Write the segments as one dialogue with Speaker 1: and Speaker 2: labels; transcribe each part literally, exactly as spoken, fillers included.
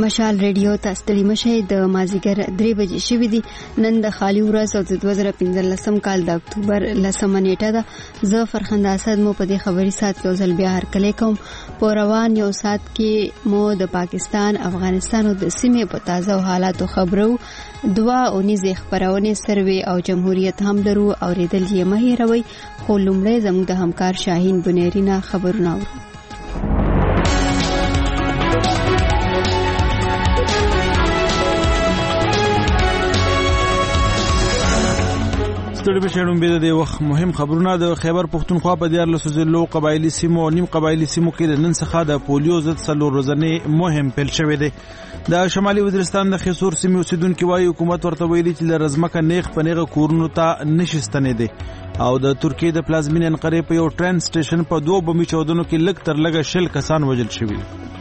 Speaker 1: مشال ریډیو ته ستړي مشه د مازیګر درې بجې شوې دي. نن د خالي ورځ او د دوه زره پنځلسم کال د اکتوبر لسمه نیټه ده. زه فرخنده اسد مو په دې خبري سات کې ځل بیا هرکلی کوم. په روان یو سات کې مو د پاکستان، افغانستان او د سیمې په تازه حالاتو خبرو، دوا اونیزې خبرونه، سروې او جمهوریت هم لرو. اوریدل یې مه هېروئ. خو لومړی زموږ د همکار شاهین بنيرينا خبرونه اورو.
Speaker 2: ستړي بشړم به د وخت مهم خبرونه. د خیبر پختونخوا په دیارلسو ضلعو قبایلی سیمو او نیم قبایلی سیمو کې نن څخه د پولیو ضد څلور ورځې مهم پیل شوې ده. د شمالي وزیرستان د خیسور سیمې اوسیدونکو وايي حکومت ورته ویلي چې لرزمکه نیغ په نیغه کورونو ته نشي ستنېدي. او د ترکیې د پلازمینې انقرې په یو ټرین سټیشن په دوه بمي چاودنو کې لږ تر لږه شل کسان وژل شوي.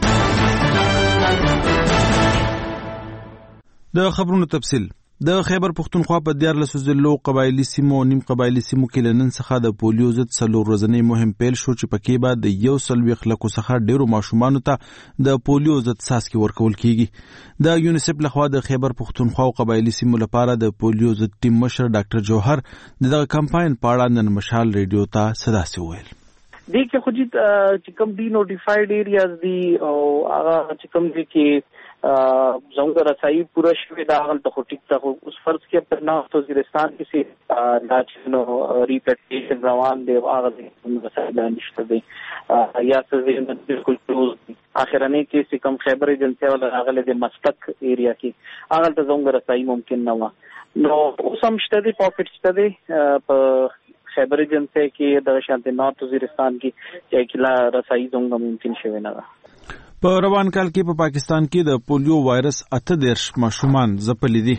Speaker 2: د خبرونو تفصیل. د خیبر پختونخوا په دیارلسو ضلعو قبایلی سیمو او نیم قبایلی سیمو کې نن څخه د پولیو ضد څلور ورځې مهم پیل شو چې پکې به د یو سلويخ لکو څخه ډیرو ماشومانو ته د پولیو ضد څاڅکي ورکول کیږي. د یونیسف لخوا د خیبر پختونخوا او قبایلی سیمو لپاره د پولیو ضد ټیم مشر ډاکټر جوهر دغه کمپاین په اړه نن مشال ریډیو ته صدا سي ویل.
Speaker 3: دې کې خو چې کوم ډي نوټیفاید ایریاز دي او هغه چې کوم دي کې زموږ رسایي پوره شوې ده هغه ته خو ټیک ته اوس فرض کې په نارت وزیرستان کې سي دا چې نو ریپټیشن روان دی هغه د رسایي نه نشته دی یا څه بالکل کلوز دي. اخرنه کې چې کوم خیبر ایجنسی ولا هغه د مستق ایریا کې هغه ته زموږ رسایي ممکن نه و. نو اوس هم شته دي پاکټ شته دي په خیبر ایجنسی کې د شانتي نارت وزیرستان کې چې کله رسایي زموږ ممکن شوی نه ده.
Speaker 2: په روان کال کې په پاکستان کې د پولیو وایرس اته دیرش ماشومان ځپلي دي.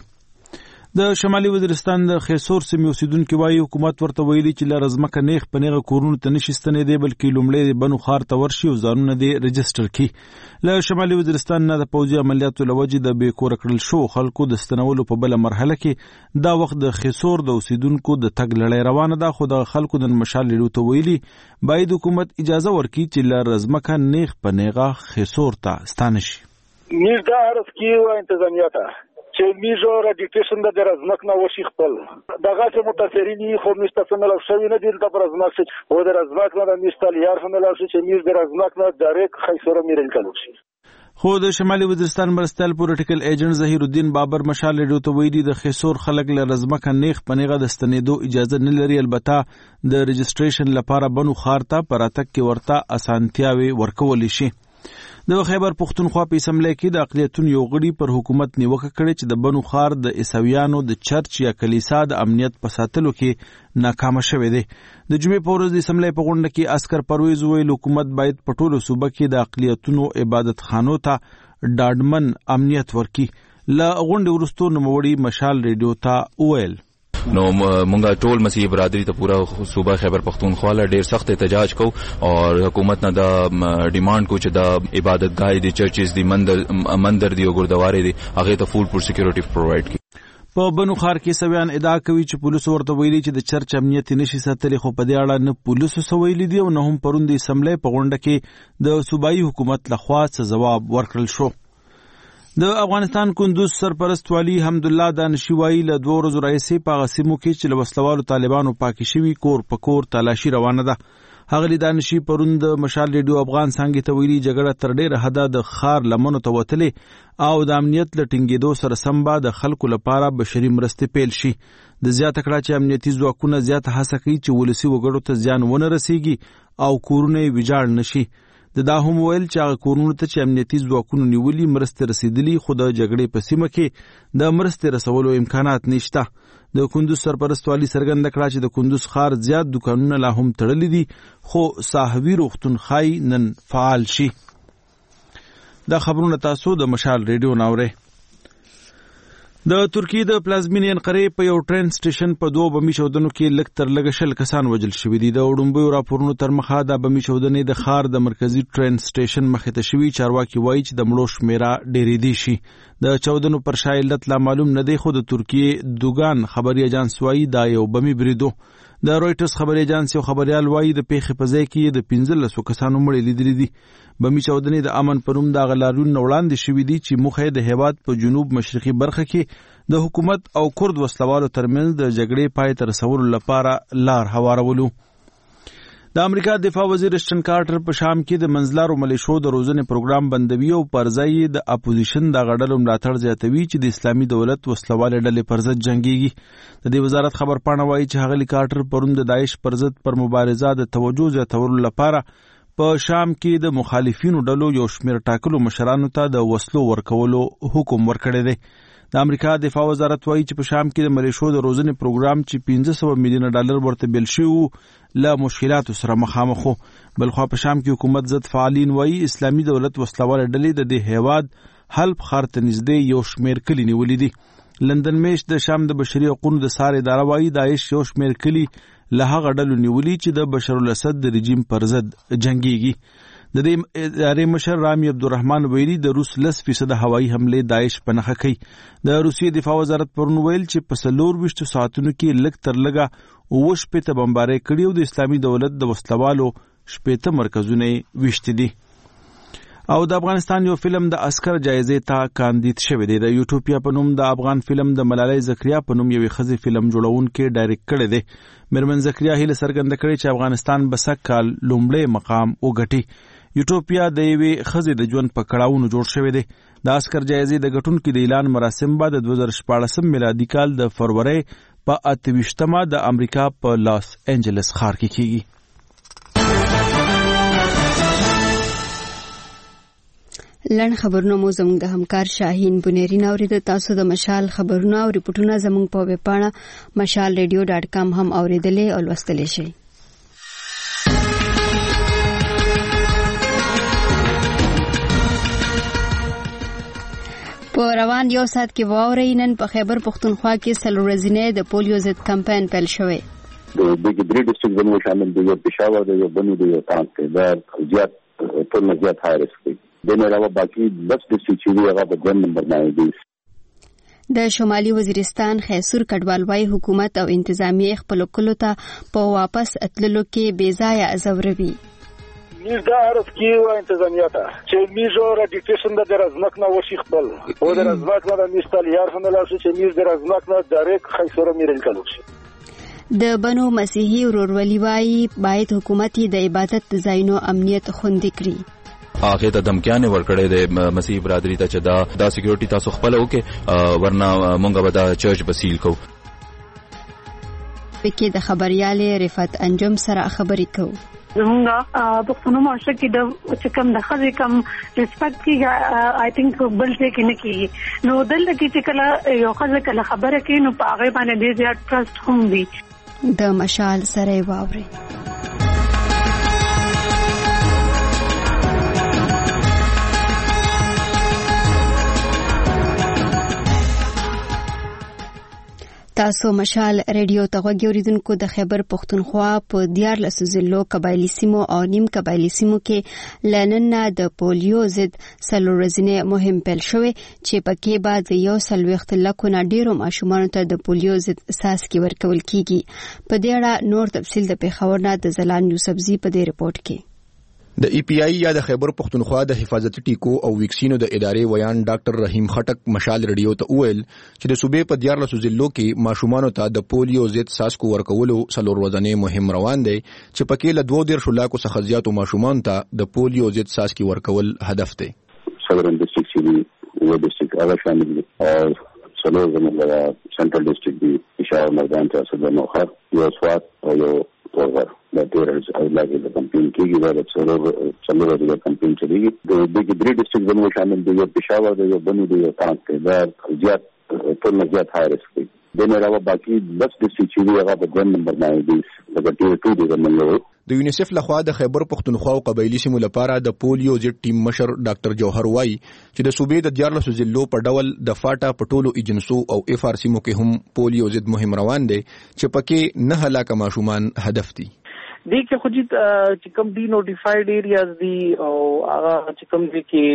Speaker 2: د شمالي وزیرستان د خیسور سیمې اوسیدونکو وايي حکومت ورته ویلي چې لرزمکه نیغ په نیغه کورونو ته نشي ستنېدی بلکې لومړی د بنو خار ته ورشي او ځانونه دې رجسټر کړي. له شمالي وزیرستان نه د پوځي عملیاتو لوجې د بې کوره کړل شو خلکو د ستنولو په بله مرحله کې دا وخت د خیسور د اوسیدونکو د تګ لړۍ روانه ده. خو د خلکو د مشال لیدو ته ویلي باید حکومت اجازه ورکړي چې لرزمکه نیغ په نیغه خیسور ته ستانه شي.
Speaker 4: میز دا عرض کی و انتظامیه ته چې میزو رجسټریشن د رزمک نه وشي خپل دغه چې متاثرین خو مستثمل شوی نه دي د رزمک او د رزمک نه مستل یار هم لا چې میز د رزمک نه ډایرکټ خیسوره میرل کلو شي.
Speaker 2: خو د شمالي وزیرستان مرستل پولیټیکل ایجنټ ظهیر الدین بابر مشال ریډیو ته ویلي د خیسور خلک له رزمک نیغ پنیغه د ستنېدو اجازه نه لري. البته د رجسټریشن لپاره بنو خار ته پراتک کې ورته اسانتیاوي ورکول شي. د خیبر پختونخوا په اسمبلی کې د اقلیتونو یو غړي پر حکومت نیوکه کړې چې د بنو خار د عیسویانو د چرچ یا کلیسا د امنیت په ساتلو کې ناکامه شوې ده. د جمعې په ورځ د اسمبلی په غونډه کې عسکر پرویز ویل حکومت باید په ټولو صوبه کې د اقلیتونو عبادت خانو ته ډاډمن امنیت ورکړي. له غونډې وروسته نوموړي مشال ریډیو ته ویل
Speaker 5: نو مونږه ټول مسیحي برادری ته پورا صوبه خیبر پختونخوا له ډیر سخت احتجاج کو او حکومت نه دا ډیماند کو چې دا عبادتګاه دي، چرچز دي، مندر مندر دي او ګردواري دي هغه ته فول پور سکیورټي پرووایډ کی.
Speaker 2: په بنو خار کې سویان ادعا کوي چې پولیس ورته ویلي چې د چرچ امنیت نشي ساتلی. خو په دې اړه نه پولیس سویلي دي او نه هم پروند اسمبلی په غونډه کې د صوبایي حکومت لخوا څه جواب ورکړل شو. د افغانستان کندوز سرپرست والی حمدالله دانشي وايي له دوه ورځو راهیسې په غسیمو کې چې له وسلوالو طالبانو پاکي شوي کور په کور تلاشي روانه ده. هغه دانشي پروند مشال ریډیو افغان څنګه ته ویلي جګړه تر ډیره حده د خار لمنو ته وتلې او د امنیت له ټینګېدو سره سم به د خلکو لپاره بشري مرستې پیل شي. د زیاته کړه چې امنیتي ځواکونه زیاته هڅه کوي چې ولسي وګړو ته زیان ونه رسیږي او کورونه یې ویجاړ نشي. د دا هم ویل چې هغه کورونو ته چې امنیتي ځواکونو نیولي مرستې رسیدلي خو د جګړې په سیمه کې د مرستې رسولو امکانات نشته. د کندوز سرپرست والی څرګنده کړه چې د کندوز ښار زیات دکانونه لا هم تړلي دي خو صاحبي روغتون ښایي نن فعال شي. دا خبرونه تاسو د مشال ریډیو نه اورئ. د ترکیې د پلازمینې انقرې په یو ټرین سټیشن په دوه بمي چاودنو کې لږ تر لږه شل کسان وژل شوي دي. د وړومبیو راپورونو تر مخه د بمي چاودنې د ښار د مرکزي ټرین سټیشن مخې ته شوي. چارواکي وایي چې د مړو شمیره ډېرېدی شي. د چاودنو پر شا علت لا معلوم نه دی خو د ترکیې دوګان خبري اجانس وایي دا یو بمي بریدو. د رويټرز خبري اژانس یو خبريال وایي د پیښې په ځای کې د پنځلسو کسانو مړي لیدلي دي. بمي چاودنې د امن پروم د غلارون وړاندې شوې دي چې مخه د هیواد په جنوب مشرقي برخه کې د حکومت او کورد وسلوالو ترمنځ د جګړې پای ته رسولو لپاره لار هوارولو. د امریکا دفاع وزیر اشتن کارټر په شام کې د منځلارو ملیشو د روزنې پروګرام بندوي او پر ځای د اپوزیشن د غړلو ملاتړ زیاتوي چې د اسلامي دولت وسلواله ډلې پر ضد جنگيږي. د دې وزارت خبرپاڼه وایي چې هغه کارټر پرون د داعش پر ضد پر مبارزه د توجه زیاتولو لپاره په شام کې د مخالفینو ډلو یو شمېر ټاکلو مشرانو ته د وسلو ورکولو حکم ورکړی دی. د امریکا دفاع وزارت وایي چې په شام کې د ملیشو د روزنې پروګرام چې پنځه سوه میلیونه ډالر ورته بیل شوي له مشکلاتو سره مخامخ وو. بلخوا په شام کې حکومت ضد فعالین وایي اسلامي دولت وسلواله ډلې د دې هیواد حلب ښار ته نږدې یو شمېر کلي نیولي دي. لندن میش د شام د بشري حقوقو د سار اداره وایي داعش یو شمېر کلي له هغه ډلو نیولي چې د بشر الاسد د رژیم پر ضد جنگيږي. د دې ادارې مشر رامي عبدالرحمن ویلي د روس لس فیصد هوایي حملې داعش په نښه کوي. د روسیې دفاع وزارت پرون ویل چې په څلور ویشتو ساعتونو کې لږ تر لږه اووه شپېته بمبارۍ کړي او د اسلامي دولت د وسلوالو شپېته مرکزونه یې ویشتي دي. او د افغانستان یو فلم د اسکر جایزې ته کاندید شوی دی. د یوټوپیا په نوم د افغان فلم د ملالۍ زکریا په نوم یوې ښځې فلم جوړونکي ډایرکټ کړی دی. میرمن زکریا هیله څرګنده کړې چې افغانستان به سږ کال لومړی مقام وګټي. یوټوپیا د یوې ښځې د ژوند په کړاوونو جوړ شوی دی. د اسکر جایزې د ګټونکو د اعلان مراسم به د دوه زره شپاړسم میلادي کال د فروری په اته ویشتمه د امریکا په لاس انجلس ښار کې کیږي.
Speaker 1: لن خبرونه مو زموږ د همکار شاهین بنيري ناورید. تاسو د مشال خبرونه او ریپورتونه زموږ په ویب پاڼه مشال ریډیو ډاټ کام هم اوریدلې او لوستلی شئ. په روان یو ساعت کې واورئ نن په خیبر پختونخوا کې څلور ورځې د پولیو ضد کمپاین پیل شوی.
Speaker 4: د دې درې ډیسټریکټ زموږ شامل دي، یو پېښور دی، یو بنو دی، یو ترانس دی. دا زیات ټول نه زیات های ریسک دی. د نه علاوه باقي دس ډیسټریکټ چې هغه په دویم نمبر باندې دي.
Speaker 1: د شمالي وزیرستان خیسور کډوال وايي حکومت او انتظامیه خپل کلو ته په واپس اتللو کې بې ځایه ازوروي.
Speaker 4: میز دا عرض کیو انتظامیه ته چې میزو راډیکټیشن د رزمک نه وشي خپل او د رزمک نه د میستل یار نه لاسو چې میز د رزمک نه ډایرکټ خیسوره میرل کلو شي.
Speaker 1: د بنو مسیحي ورورولي وايي باید حکومت د عبادت ځایونو امنیت خوندي کړي.
Speaker 5: هغه ته دمکیانه ورکړې د مسیحي برادری ته چې دا د سکیورټي تاسو خپل وکي ورنه مونږ به دا چرچ بسیل کو.
Speaker 1: پکې د خبريالې رفعت انجم سره خبرې کوو.
Speaker 6: زمونږ پښتون معاشره کې د چې کوم د خځې کوم ریسپیکټ کیږي آی تھنک بل څه کې نه کیږي. نو دلته کې چې کله یو خځه کله خبره کوي نو په هغه باندې ډېر زیات ټرست هم وي.
Speaker 1: د مشال سره واوري. تاسو مشال ریډیو ته غوږی اوریدونکو. د خیبر پختونخوا په دیارلسو ضلعو قبایلي سیمو او نیم قبایلي سیمو کې لنن د پولیو ضد څلور ورځې مهم پیل شوی چې پکې بعد یو څلوېښت لکو نه ډیرو ماشومانو ته د پولیو ضد څاڅکي ورکول کیږي. په دې اړه نور تفصیل د پیښور نه د زلان یوسفزي په دې رپورت کې.
Speaker 7: د ای پی آی یا د خیبر پختونخوا د حفاظتي ټیکو او ویکسینو د ادارې ویان ډاکټر رحیم خټک مشال ریډیو ته وویل چې د صوبې په دیارلسو ضلعو کې ماشومانو ته د پولیو ضد څاڅکو ورکولو څلور ورځې مهم روان دی چې پکې له دوه دیرشو لاکو څخه زیاتو ماشومانو ته د پولیو ضد څاڅکي ورکول هدف دی.
Speaker 4: سدرن ډیسټریکټ چې یو ډیسټریکټ هغه شامل دي او څلور زموږ سنټرل ډیسټریکټ دی، پېښور، مردان، ریاست نوخر، یو سوات او یو ورغر. د ټیرز او لاګي د کمپین کېږي دا څلور څلور د کمپین چلیږي. د دې درې ډیسټریکټ زموږ شامل دي، یو پېښور دی، یو بنو دی، یو ترانس دی. دا زیات ټول نه زیات های ریسک دی. د نه علاوه باقي دس ډیسټریکټ چې هغه په دویم نمبر باندې دي. د ټیر ټو دی زموږ
Speaker 7: د یونیسف لخوا د خیبر پختونخوا او قبایلی سیمو لپاره د پولیو ضد ټیم مشر ډاکټر جوهر وای چې د صوبې د دیارلسو ضلعو په ډول د فاټا پټولو ایجنسو او اف آر سیمو کې هم پولیو ضد مهم روان دي چې پکې نه هلاکه ماشومان هدف دي.
Speaker 3: دې کې خو چې کوم ډي نوټیفاید ایریاز دي او هغه چې کوم دي کې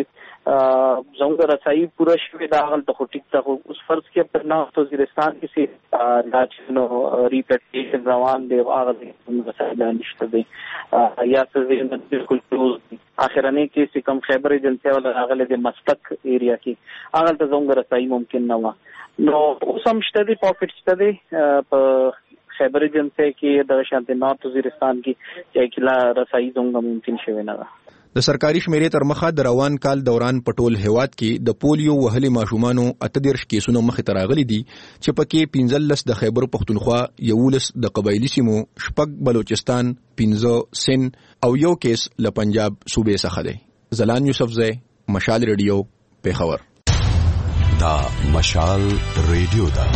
Speaker 3: زموږ رسایي پوره شوې ده هغلته خو ټیک ته اوس فرض کې په نافت وزیرستان کې چې دا چې نو ریپټیشن روان دی هغه زموږ رسایي لا نشته دی یا څه بالکل کلوز اخرنی کې چې کوم خیبر ایجنسی ولا هغه د مسلک ایریا کې هغلته زموږ رسایي ممکن نه و نو اوس هم شته دی پاکټ شته دی په خیبر ایجنسی کې د شانتي نارت وزیرستان کې چې کله رسایي زموږ ممکن شوی نه ده.
Speaker 7: د سرکاري شمیرې تر مخه د روان کال دوران پټول هیواد کې د پولیو وهلي ماشومانو اته دیرش کیسونو مخې ته راغلي دي چې پکې پنځلس د خیبر پختونخوا یولس د قبایلی سیمو شپږ بلوچستان پنځه سن او یو کیس له پنجاب صوبې څخه دی. زلان یوسفزی مشال ریډیو پیښور.
Speaker 8: دا مشال ریډیو دا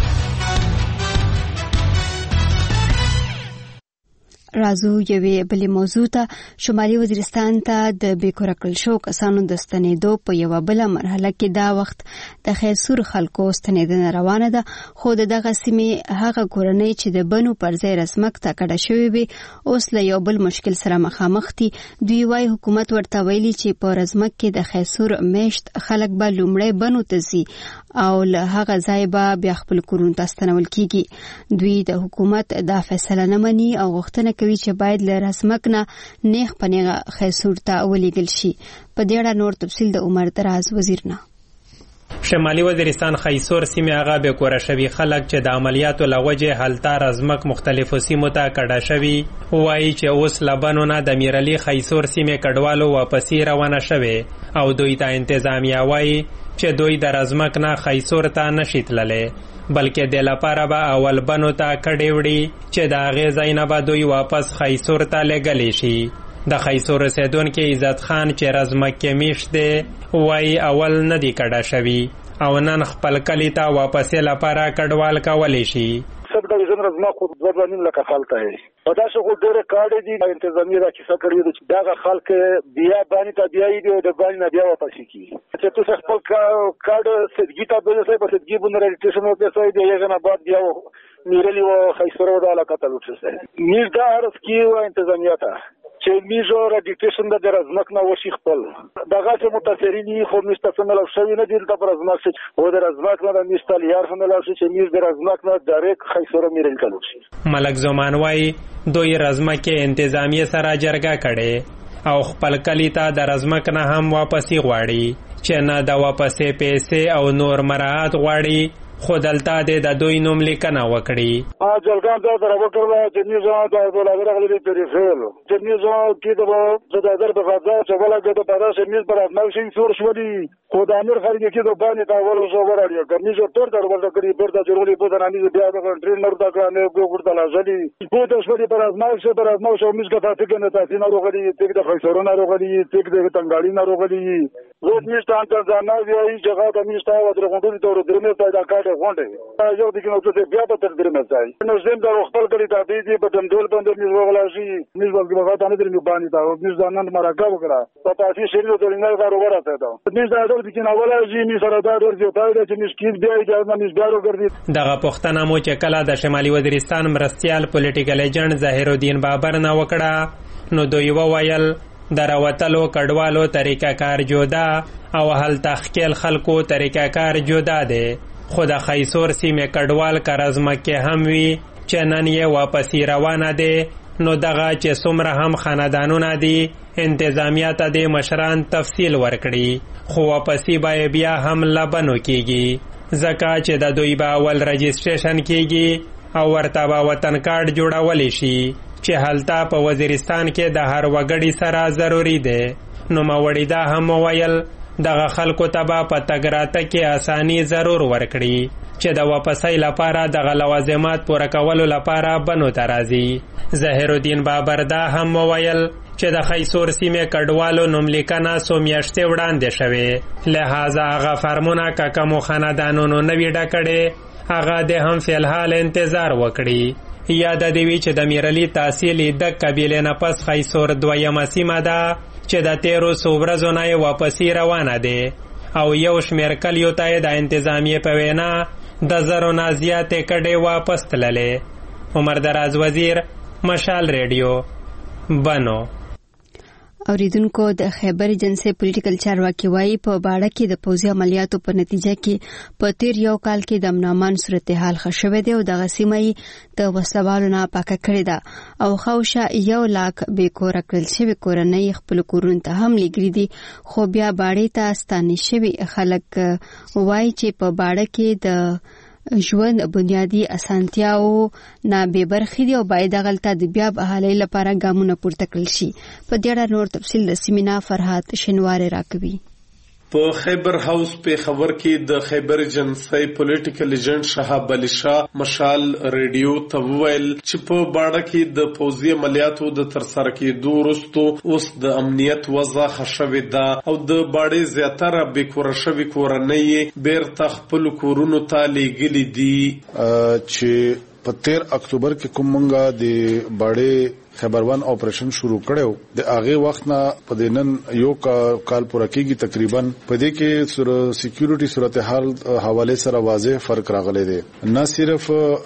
Speaker 1: رازو یوې بلې موضوع ته شمالي وزیرستان ته د بیکوره کړل شو کسانو د ستنېدو په یوه بله مرحله کې دا وخت د خیسور خلکو ستنېدنه روانه ده خو د دغه سیمې هغه کورنۍ چې د بنو پر ځای رسمک ته کډه شوې وي اوس له یو بل مشکل سره مخامخ دي. دوی وایي حکومت ورته ویلي چې په رسمک کې د خیسور میشت خلک به لومړی بنو ته ځي او له هغه ځای به بیا خپل کورونو ته ستنول کیږي. دوی د حکومت دا فیصله نه مني او غوښتنه کوي چې باید له رسمک نه نیغ په نیغه خیسور ته ولیږل شي. په دې اړه نور تفصیل د عمر دراز وزیر نه.
Speaker 9: شمالي وزیرستان خیسور سیمه هغه به کور شوی خلک چې د عملیاتو لوجه حالتا رزمک مختلفو سیمو ته کډه شوی وایي چې اوس لبنونه د میرلی خیسور سیمه کډوالو واپسی روانه شوه او دوی ته انتظامیه وایي چې دوی د رزمک نه خیسور ته نشي تللی بلکې د لپاره به اول بنو ته کډې وړي چې د هغې ځای نه به دوی واپس خیسور ته لېږلی شي. د خیسور اوسېدونکي عزت خان چې رزمک کې میشت دی وایي اول نه دی کډه شوي او نن خپل کلي ته واپسې لپاره کډوال کولی شي.
Speaker 4: سب ډیویژن رزمک خو دوه دوه نیم لکه خلک دی په داسې خو ډېرې کاډې دي انتظامیه دا کیسه کړې ده چې دغه خلک بیا بانې ته بیایي دي او د بانې نه بیا واپسې کېږي چې تاسو خپل کاډ سدګي ته بوځئ په سدګي باندې رجسټریشن وکړئ د هغې نه بعد بیا میرلی و خیسور د علاقه ته لوټ شئ میز دا عرض کړي و انتظامیه ته چې میزو رجسټریشن د رزمک نه وشي خپل دغه چې متاثرین خو مستثمل شوی نه دي د رزمک او د رزمک نه د مستل یار فنل شي چې میز د رزمک نه ډایرکټ خیسور میرل کلو شي.
Speaker 9: ملک زمان وای دوی رزمک انتظامیه سره جرګه کړي او خپل کلی ته د رزمک نه هم واپسی غواړي چې نه د واپسې پیسې او نور مراعات غواړي خو دلته د دوی نوم لیکنه وکړي.
Speaker 4: ا جلګان دا دروکړه چې نيزه د ولادت غلي پریفل چې نيزه کې د د در په فضا چې ولګه د پراسه میز پر ازمل شي سور شولي خو د امیر خارجي کې د باندې تا ول زو وراړي کنيزه تر در ورته کړی پر د جوړولي په دنامي بیا د ټرینر دا کنه په ورته لازلي په د شولي پر ازمل شي پر ازمل شو میز کا ته نه تاسو نه روغلي تک د خیسورونه روغلي تک د تنګاړي نه روغلي زه میز ته انتر ځانه وی جګه د میز ته ودرغونډي تور درمه پیدا کاټه غونډه یو د کینو ته بیا په تر درمه ځای نو زم د خپل کلی ته دی په دمدول باندې میز وغلاشي میز باندې په تانه درمه باندې دا میز ځانن مرګه وکړه په تاسو شریو د لنګ کارو ورته دا میز دا د کینو ولاشي میز سره دا ورته پایله چې میز کې بیا د میز بیا وګرځي.
Speaker 9: دغه پښتنه مو چې کله د شمالي وزیرستان مرستيال پولیټیکل ایجنټ ظاهر الدین بابر نه وکړه نو دوی وویل دراوتلو کډوالو طریقه کار جودا او حل تخکیل خلکو طریقه کار جودا دی خو د خیسور سیمه کډوال کرزمک کې هم وی چې نن یې واپسی روانه دی نو دغه چې څومره هم خاندانونه دي انتظامیه ته د مشران تفصیل ورکړي خو واپسی به بیا هم لبنو کیږي ځکه چې د دوی به اول رجسټریشن کیږي او ورته به وطن کارت جوړولی شي چې هلته په وزیرستان کې د هر وګړي سره ضروری دی. نو موړی دا هم ویل دغه خلکو ته به په تګراته کې اسانی ضرور ورکړي چې د واپسۍ لپاره دغه لوازمات پوره کولو لپاره بنو ته راځي. ظاهر الدین بابر دا هم ویل چې د خیسور سیمې کډوالو نوملیکنه څو میاشتې وړاندې شوې لہذا هغه فارمونه که کومو خاندانونو نه وي ډکړې هغه د هم فی الحال انتظار وکړي. یاد دی وی چې د میرلی تحصیل د قبیله نه پس خیسور دویمه سیمه ده چې د تیرو څو ورځو نه واپسی روانه ده او یو شمېر کلیو ته د انتظامیې په وینا د زرو نه زیاتې کډې واپس تللې. عمر دراز وزیر مشال ریډیو بنو.
Speaker 1: اوریدونکو د خیبر جنسي پولیټیکل چارواکي وایي په باړه کې د پوځي عملیاتو په نتیجه کې په تیر یو کال کې د امن صورتحال ښه شوې ده او د سیمې د وسلوالو نه پاکه کړې ده او خوشه یو لاک بې کوره کړل شوی کورنۍ خپل کورونو ته هم لګري دي خو بیا باړې ته ستانه شوی خلک وایي چې په باړه کې د ژوند بنیادی اسانتیاو نه به برخې دی او باید غلطه د بیا بحالۍ لپاره ګامونه پورته کړل شي. په دې اړه نور تفصیل د سیمینا فرحات شنوار راکوي.
Speaker 10: په خیبر هاوس په خبر کې د خیبر جنسي پولیټیکل ایجنټ شهاب علي شاه مشال ریډیو ته ویل چې په باړه کې د پوځي عملیاتو د ترسره کېدو وروسته اوس د امنیت وضع ښه شوې ده او د باړې زیاتره بې کوره شوي کورنۍ بیرته خپلو کورونو ته لیږلي دي.
Speaker 11: چې په تیر اکتوبر کې کوم مونږه د باړې خیبر ون اپریشن شروع کړو د هغه وخت نه په دینن یو کال پوره کېږي تقریبا په دې کې سکیورټي صورتحال حواله سره واضح فرق راغلی دی. نه صرف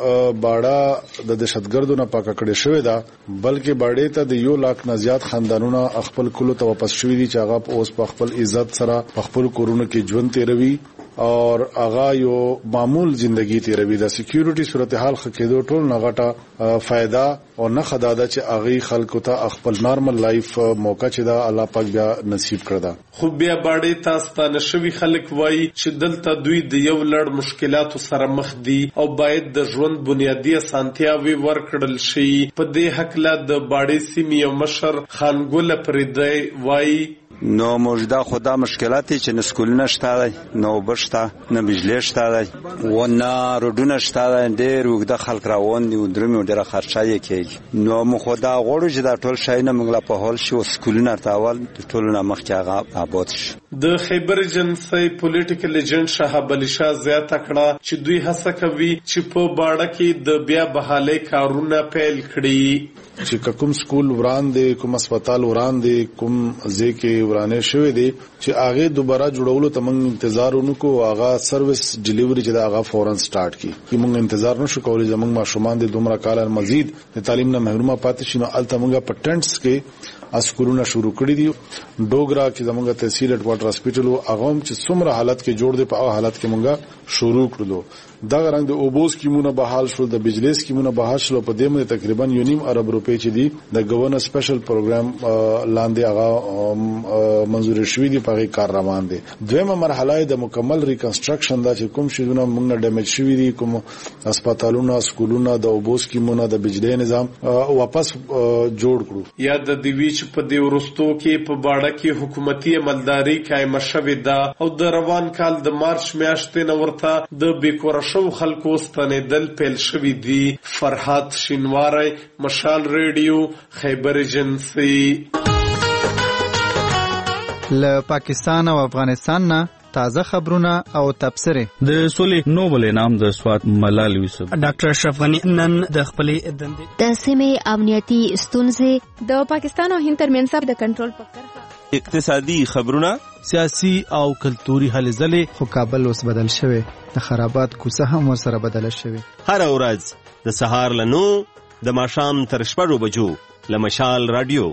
Speaker 11: باړه د دهشتګردو نه پاکه کړي شوی دا بلکې باړې ته د یو لاک نه زیات خاندانونه خپل کلو ته واپس شوي دي چې هغه اوس په خپل عزت سره په خپل کورونو کې ژوند تیروي اور هغه یو معمول ژوندۍ تیروي. د سکیورټي صورتحال خکېدو ټول نه غټه فائدہ او نه خداده چې هغه خلکو ته خپل نارمل لایف موقع چې دا الله پاک بیا نصیب کړدا.
Speaker 10: خو بیا باړې تاسو ته نشوي خلک وایي چې دلته دوی د یو لړ مشکلاتو سره مخ دي او باید د ژوند بنیادی اسانتیاوي ورکړل شي. په دې حق لا د باړې سیمې او مشر خانګل پردی وایي
Speaker 12: نو موجوده خدا مشکلاتی چې نسکولونه شته نو بشته نه بجلی شته و نه روډونه شته ډېر وګړه خلک راوون دي درمه ډېر خرچه یې کوي نو مو خدا غوړو چې دا ټول شای نه موږ په حال شو سکولونه تاول ټول نه مخ کې هغه آباد شي.
Speaker 10: د خیبر جنسي پولیټیکل ایجنټ شهاب علي شاه زیاته کړه چې دوی هڅه کوي چې په باړه کې د بیا بحالۍ کارونه پیل کړي
Speaker 11: چې کوم سکول وړاندې کوم هسپتال وړاندې کوم ځکه ورانه شوې دي چې هغه دوباره جوړولو ته موږ انتظار ونکو هغه سرویس ډیلیوري چې دا هغه فورن سٹارټ کی چې موږ انتظار نشو کولای زموږ ماشومان د دومره کال مزید د تعلیم نه محرومه پاتې شي نو الته موږ پټنټس کې اسکولونه شروع کړی دي. ډوګرا کې زموږ تحصیل هډ کوارټر هسپټل او هغه چې څومره حالت کې جوړ دي په هغه حالت کې موږ شروع کړلو. دا رنګ د اوبوس کیمونه بحال شول د بجلی کیمونه بحال شول په دې باندې تقریبا یو نیم ارب روپۍ چې دي د گورنر سپیشل پروګرام لاندې هغه منزور شوې دي په کار روان دي. دویمه مرحله د مکمل ریکنسټرکشن دا چې کوم شیونه موږ نه ډیمیج شوي دي کوم هسپتالونه سکولونه د اوبوس کیمونه د بجلی نظام واپس جوړ کړو.
Speaker 10: یا د دوی چې په دې ورستو کې په باړه کې حکومتي عملداري قائم شوې ده او د روان کال د مارچ میاشتې نه ورته د بیکوره شو خلکو ستنېدل پیل شوي دي. فرحات شینواری مشال ریډیو خیبر جنسي.
Speaker 13: له پاکستان او افغانستان نه تازه خبرونه او تبصره.
Speaker 14: د سولې نوبل انعام د سوات ملال یوسف
Speaker 15: ډاکټر اشرف غنی نن د خپلې دندې
Speaker 16: د سیمې امنیتي ستونزې
Speaker 17: د پاکستان او هند ترمنځ د کنټرول په کرښه
Speaker 18: اقتصادي خبرونه
Speaker 2: سیاسي او کلتوري هلې ځلې.
Speaker 13: خو کابل اوس بدل شوی د خرابات کوڅه هم ورسره بدله شوی.
Speaker 18: هر ورځ د سهار له نو د ماښام تر شپږو بجو له مشال رادیو.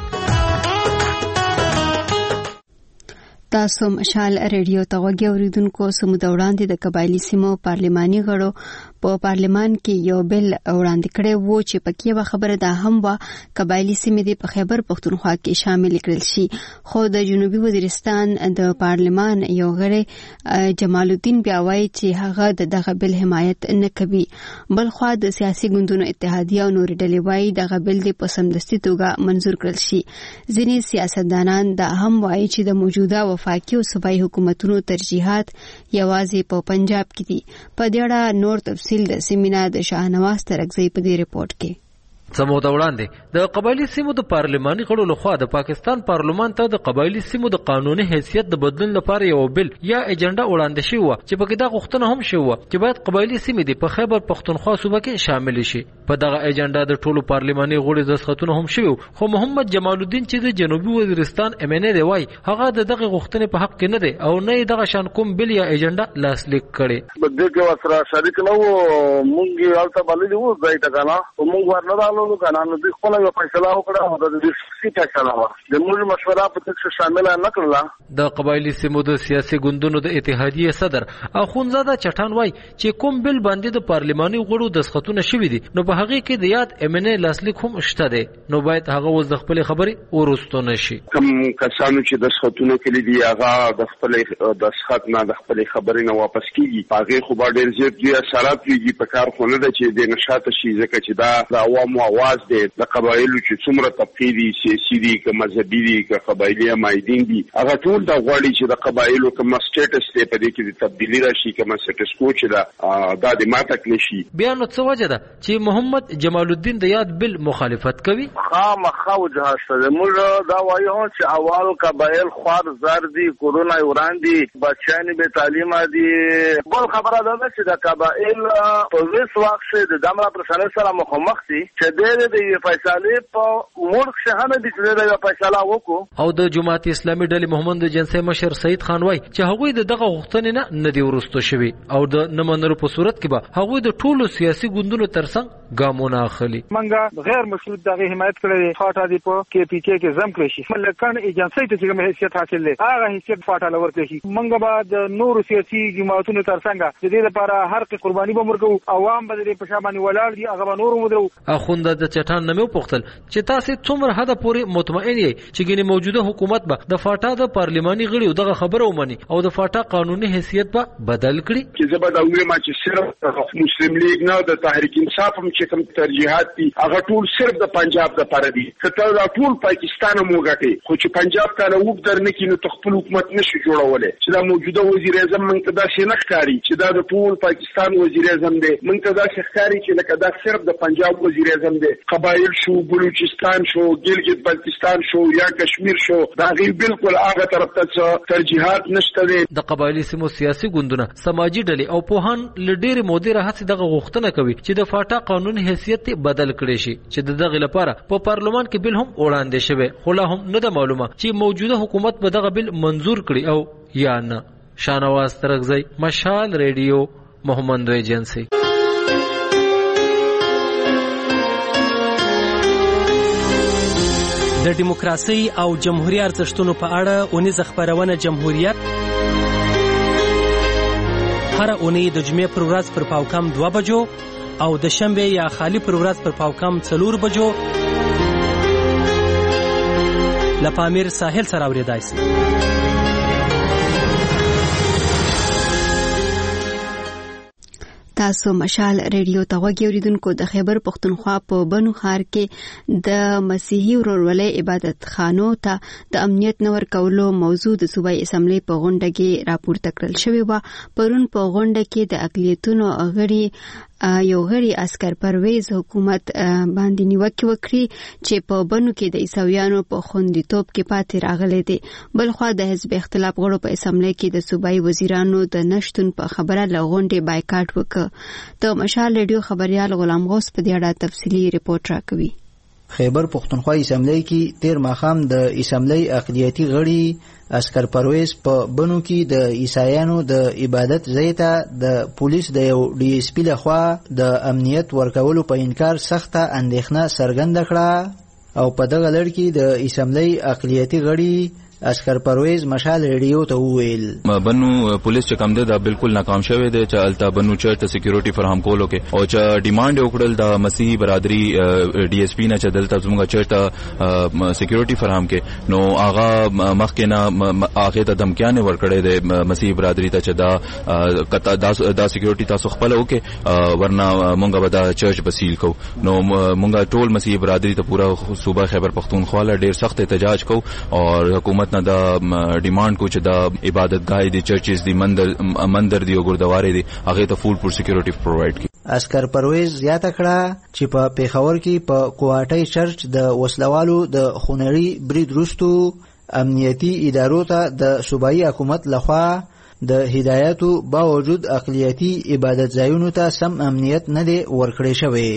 Speaker 1: تاسو مشال ریډیو ته غوږی اوریدونکو سمو د وړاندې د قبایلی سیمو پارلماني غړو په پارلمان کې یو بل وړاندې کړی وو چې پکې به خبره ده هم وا قبایلی سیمې د په خیبر پښتونخوا کې شامل کړل شي. خو د جنوبي وزیرستان د پارلمان یو غړی جمال الدین بیا وایي چې هغه د دغه بل حمایت نه کوي. بل خو د سیاسي ګوندونو اتحادیه او نور ډلې وایي دغه بل د په سمدستي توګه منزور کړل شي. ځینې سیاستدانان دا هم وایي چې د موجوده وفاقي او صوبایي حکومتونو ترجیحات یوازې په پنجاب کې دي. په دې اړه نور تفصیل د سیمینا د شاهنواز ترغزی په دې رپورت کې.
Speaker 19: سمو د وړاندې د قبایلی سیمو د پارلماني غړو لخوا د پاکستان پارلمان ته د قبایلی سیمو د قانوني حیثیت د بدلون لپاره یو بل یا ایجنډا وړاندې شوی و چې پکې دا غوښتنه هم شوی و چې باید قبایلی سیمې د په خیبر پښتونخوا صوبه کې شامل شي. په دغه ایجنډا د ټولو پارلماني غړو دستخطونه هم شوی خو محمد جمال الدین چې د جنوبي وزیرستان ام ان ای دی وای هغه د دغه غوښتنې په حق کې نه دی او نه دغه شان کوم بل یا ایجنډا لاسلیک کړي.
Speaker 4: بده کې وسره شریک نه وو مونږ یې البته بللی وو ځای ته کنه مونږ ورنه ومنلو کنه نو دوی خپله یو فیصله وکړه او د دې شخصي فیصله وه د موږ مشوره په دې کې شامله نه کړله.
Speaker 9: د قبایلي سیمو د سیاسي ګوندونو د اتحادیې صدر اخونزاده چټان وای چې کوم بل باندې د پارلماني غړو دسخطونه شوي دي نو په هغې کې د یاد ایم ان ای لاسلیک هم شته دی نو باید هغه اوس د خپلې خبرې ورستو نه شي.
Speaker 20: کوم کسانو چې دسخطونه کړي دي هغه د خپلې دسخط نه د خپلې خبرې نه واپس کیږي. هغې خو به ډېر زیات دوی اثرات کېږي په کار خو نه ده چې د نشاته شي ځکه چې دا د عوامو اواز دی. د قبایلو چې څومره طبقې دي سیاسي دي که مذهبي دي که قبایلي مایدین دي هغه ټول دا غواړي چې د قبایلو کوم سټیټس دی په دې کې د تبدیلي راشي کوم سټیټس کو چې دا دا د ماته کړی شي.
Speaker 9: بیا نو څه وجه ده چې محمد جمال الدین د یاد بل مخالفت کوي؟
Speaker 4: خامخا وجه شته. موږ دا وایو چې اول قبایل خوار زر دي کورونه وړاندې بچیان به تعلیم دي. بل خبره ده چې د قبایل په ویس وخت د دمره پرسنل سره مخامخ دي چې د دې فیصلې په ملک شهانه دي چې د فیصله وکړو.
Speaker 9: او د جماعت اسلامي ډلې محمد جنسي مشر سید خان وای چې هغوی د دغه غوښتنې نه نه دی ورستو شوي او د نه منلو په صورت کې به هغوی د ټولو سیاسي ګوندونو ترڅنګ ګامونه اخلي.
Speaker 21: منګه غیر مشروط دغه حمایت کړی خاطر دی په کې پی کې کې زم کړی شي ملکان ایجنسی ته چې کوم حیثیت حاصل لري هغه حیثیت فاټه لور کړی شي. منګه بعد نور سیاسي جماعتونو ترڅنګ د دې لپاره هر څه قرباني به مرګو عوام به دې په شاباني ولاړ دي هغه به نور مدرو.
Speaker 9: اخونده د چټان نمو پختل چې تاسو څومره حد پورې مطمئن یې چې ګینه موجوده حکومت به د فاټا د پارلماني غړي دغه خبره ومني او د فاټا قانوني حیثیت به بدل کړي.
Speaker 20: چې زبر دا ویما چې صرف مسلم لیگ نه د تحریک انصاف هم چې کوم ترجیحات دي هغه ټول صرف د پنجاب د لپاره دي. کته دا ټول پاکستان مو غټي خو چې پنجاب ته وګ درنه کې نو خپل حکومت نشي جوړولای. چې دا موجوده وزیر اعظم منته دا شي نه ښکاری چې دا د ټول پاکستان وزیر اعظم دی. منته دا شي ښکاری چې لکه دا صرف د پنجاب وزیر اعظم دی. قبایل شو بلوچستان شو ګلګت بلتستان شو یا کشمیر شو دا غي بالکل هغه طرف ته ترجیحات نشته دي.
Speaker 9: د قبایلی سیمو سیاسي ګوندونه سماجی ډلې او پوهان لډېر مودې راهڅ دغه غوښتنه کوي چې د فاټا قانوني حیثیت بدل کړي شي چې د دغه لپاره په پارلمان کې بل هم وړاندې شوی خو لا هم نه ده معلومه چې موجوده حکومت به دغه بل منظور کړي او یا نه. شانواز ترغزی مشال ریډیو محمد ایجنسی.
Speaker 22: د دیموکراسي او جمهوریت ارزښتونو په اړه اونیزه خبرونه جمهوریت هر اونۍ د جمعې پر ورځ پر پاوکم دوه بجو او د شنبه یا خالی پر ورځ پر پاوکم څلور بجو لپامیر ساحل سره اوریدای شي.
Speaker 1: تاسو مشال ریډیو ته غوږی اوریدونکو د خیبر پختونخوا په بنو ښار کې د مسیحي ورورولۍ عبادت خانو ته د امنیت نور کولو موضوع د صوبایي اسمبلی په غونډه کې راپورته کړل شوې و. پرون په غونډه کې د اقلیتونو غړي یو غړي عسكر پرویز حکومت باندې نیوکه وکړي چې په بنو کې د عیسویانو په خوندیتوب کې پاتې راغلي دي. بلخوا د حزب اختلاف غړو په اسمبلی کې د صوبایي وزیرانو د نشټون په خبره لغونډه بایکاټ وکړ. د مشال ریډیو خبريال غلام غوث په دې اړه تفصیلی ریپورت راکوي.
Speaker 23: خیبر پختونخوا اسمبلی کې تیر ماخام د اسمبلی اقلیتی غړي عسكر پرویز په بنو کې د عیسایانو د عبادت ځای ته د پولیس د یو ډي اس پی لخوا د امنیت ورکولو په انکار سخته اندېښنه څرګنده کړه او په دغه لړ کې د اسمبلی اقلیتی غړي عسكر پرویز مشال ریډیو ته وویل
Speaker 5: بنو پولیس چې کم ده دا بالکل ناکام شوی دی چې التا بنو چرته سکیورټي فراهم کولو کې او چې ډیماند وکړل د مسیحي برادری ډي اس پی نه چې دلته زموږ چرته سکیورټي فراهم کې نو هغه مخکې نه هغه ته دمکیانه ورکړې د مسیحي برادری ته چې دا دا سکیورټي تاسو خپل وکې ورنه مونږ به دا چرچ بسیل کو. نو مونږ ټول مسیحي برادری ته پورا صوبه خیبر پختونخوا له ډیر سخت احتجاج کو او حکومت نه دا ډیماند کو چې دا عبادتګاه دي چرچز دي مندر مندر دي او ګردواري دي هغه ته فول پور سکیورټي پرووایډ کی.
Speaker 23: عسكر پرویز زیاته کړه چې په پیښور کې په کوواټي چرچ د وسلوالو د خونړي برید وروستو امنیتي ادارو ته د صوبایي حکومت لخوا د هدایتو باوجود اقلیتی عبادت ځایونو ته سم امنیت نه دی ورکړی شوی.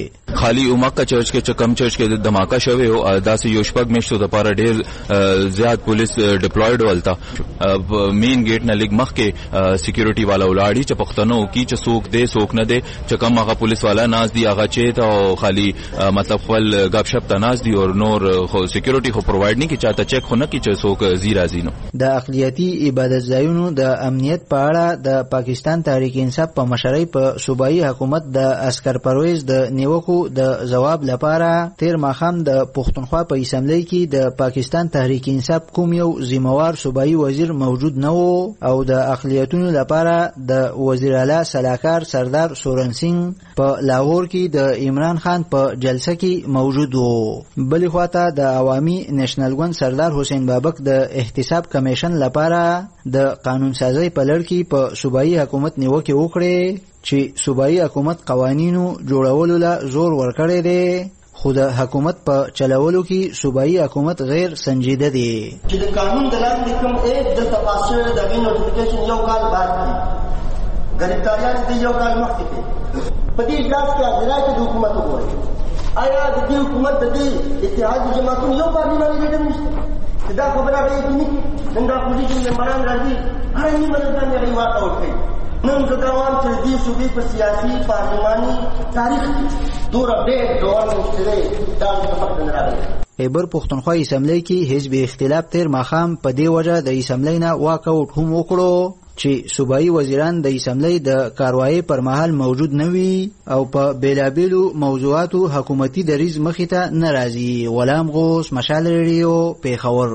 Speaker 5: خالی عمقه چرچ کې چې کم چرچ کې دماکه شوی او داسې یو شپږ میاشتو دپاره ډېر زیات پولیس ډپلویډ ولته مین ګیټ نه لږ مخکې سکیورټي والا ولاړي چې پښتنو کې چې څوک دی څوک نه دی چې کم هغه پولیس والا ناز دی هغه چیت او خالی مطلب خپل غب شپ ته ناز دی او نور خو سکیورټي خو پرووایډ نه کی چاته چک خو نه کی چې څوک زیرا زینو
Speaker 23: د اقلیتي عبادت ځایونو د امنیت په اړه د پاکستان تحریک انصاف په مشرۍ په صوبایي حکومت د اسکر پرویز د نیوکو د جواب لپاره تیر ماښام د پښتونخوا په اسمبلی کې د پاکستان تحریک انصاف کوم یو ذمہوار صوبایي وزیر موجود نه و او د اقلیتونو لپاره د وزیر اعلی سلاکار سردار سورن سنگ په لاهور کې د عمران خان په جلسه کې موجود و. بلې خواته د عوامي نېشنل ګوند سردار حسین بابک د احتساب کمیشن لپاره د قانون سازی په لړ کې په صوبایي حکومت نیوکې وکړې چې صوبایي حکومت قوانینو جوړولو له زور ورکړی دی خو د حکومت په چلولو کې صوبایي حکومت غیر سنجیده دی.
Speaker 3: چې د قانون د لاندې کوم ایک د تفاصیل د غي نوټیفیکیشن یو کال بعد دی ګرفتاریان د یو کال مخکې دی په دې اجلاس کې حاضرای د حکومت وګورئ آیا د دې حکومت د دې اتحادیې جماعتونو یو پارلیماني لیډر نشته دا خبره به یې نن دا پولیس ممبران راځي هر نیمه ورځ باندې واټ اوټ کوي. نن زه دا وایم چې دې صوبې په سیاسي پارلماني تاریخ کې دوره ډېر ګورنمنټ دی دا مخ ته نه راغلی.
Speaker 23: خیبر پښتونخوا اسمبلی کې حزب اختلاف تیر ماښام په دې وجه د اسمبلی نه واک اوټ هم وکړو چې صوبایي وزیران د اسمبلی د کاروایی پر مهال موجود نه وي او په بیلابیلو موضوعاتو حکومتي دریځ مخې ته نه راځي. غلام غوث، مشال ریډیو، پیښور.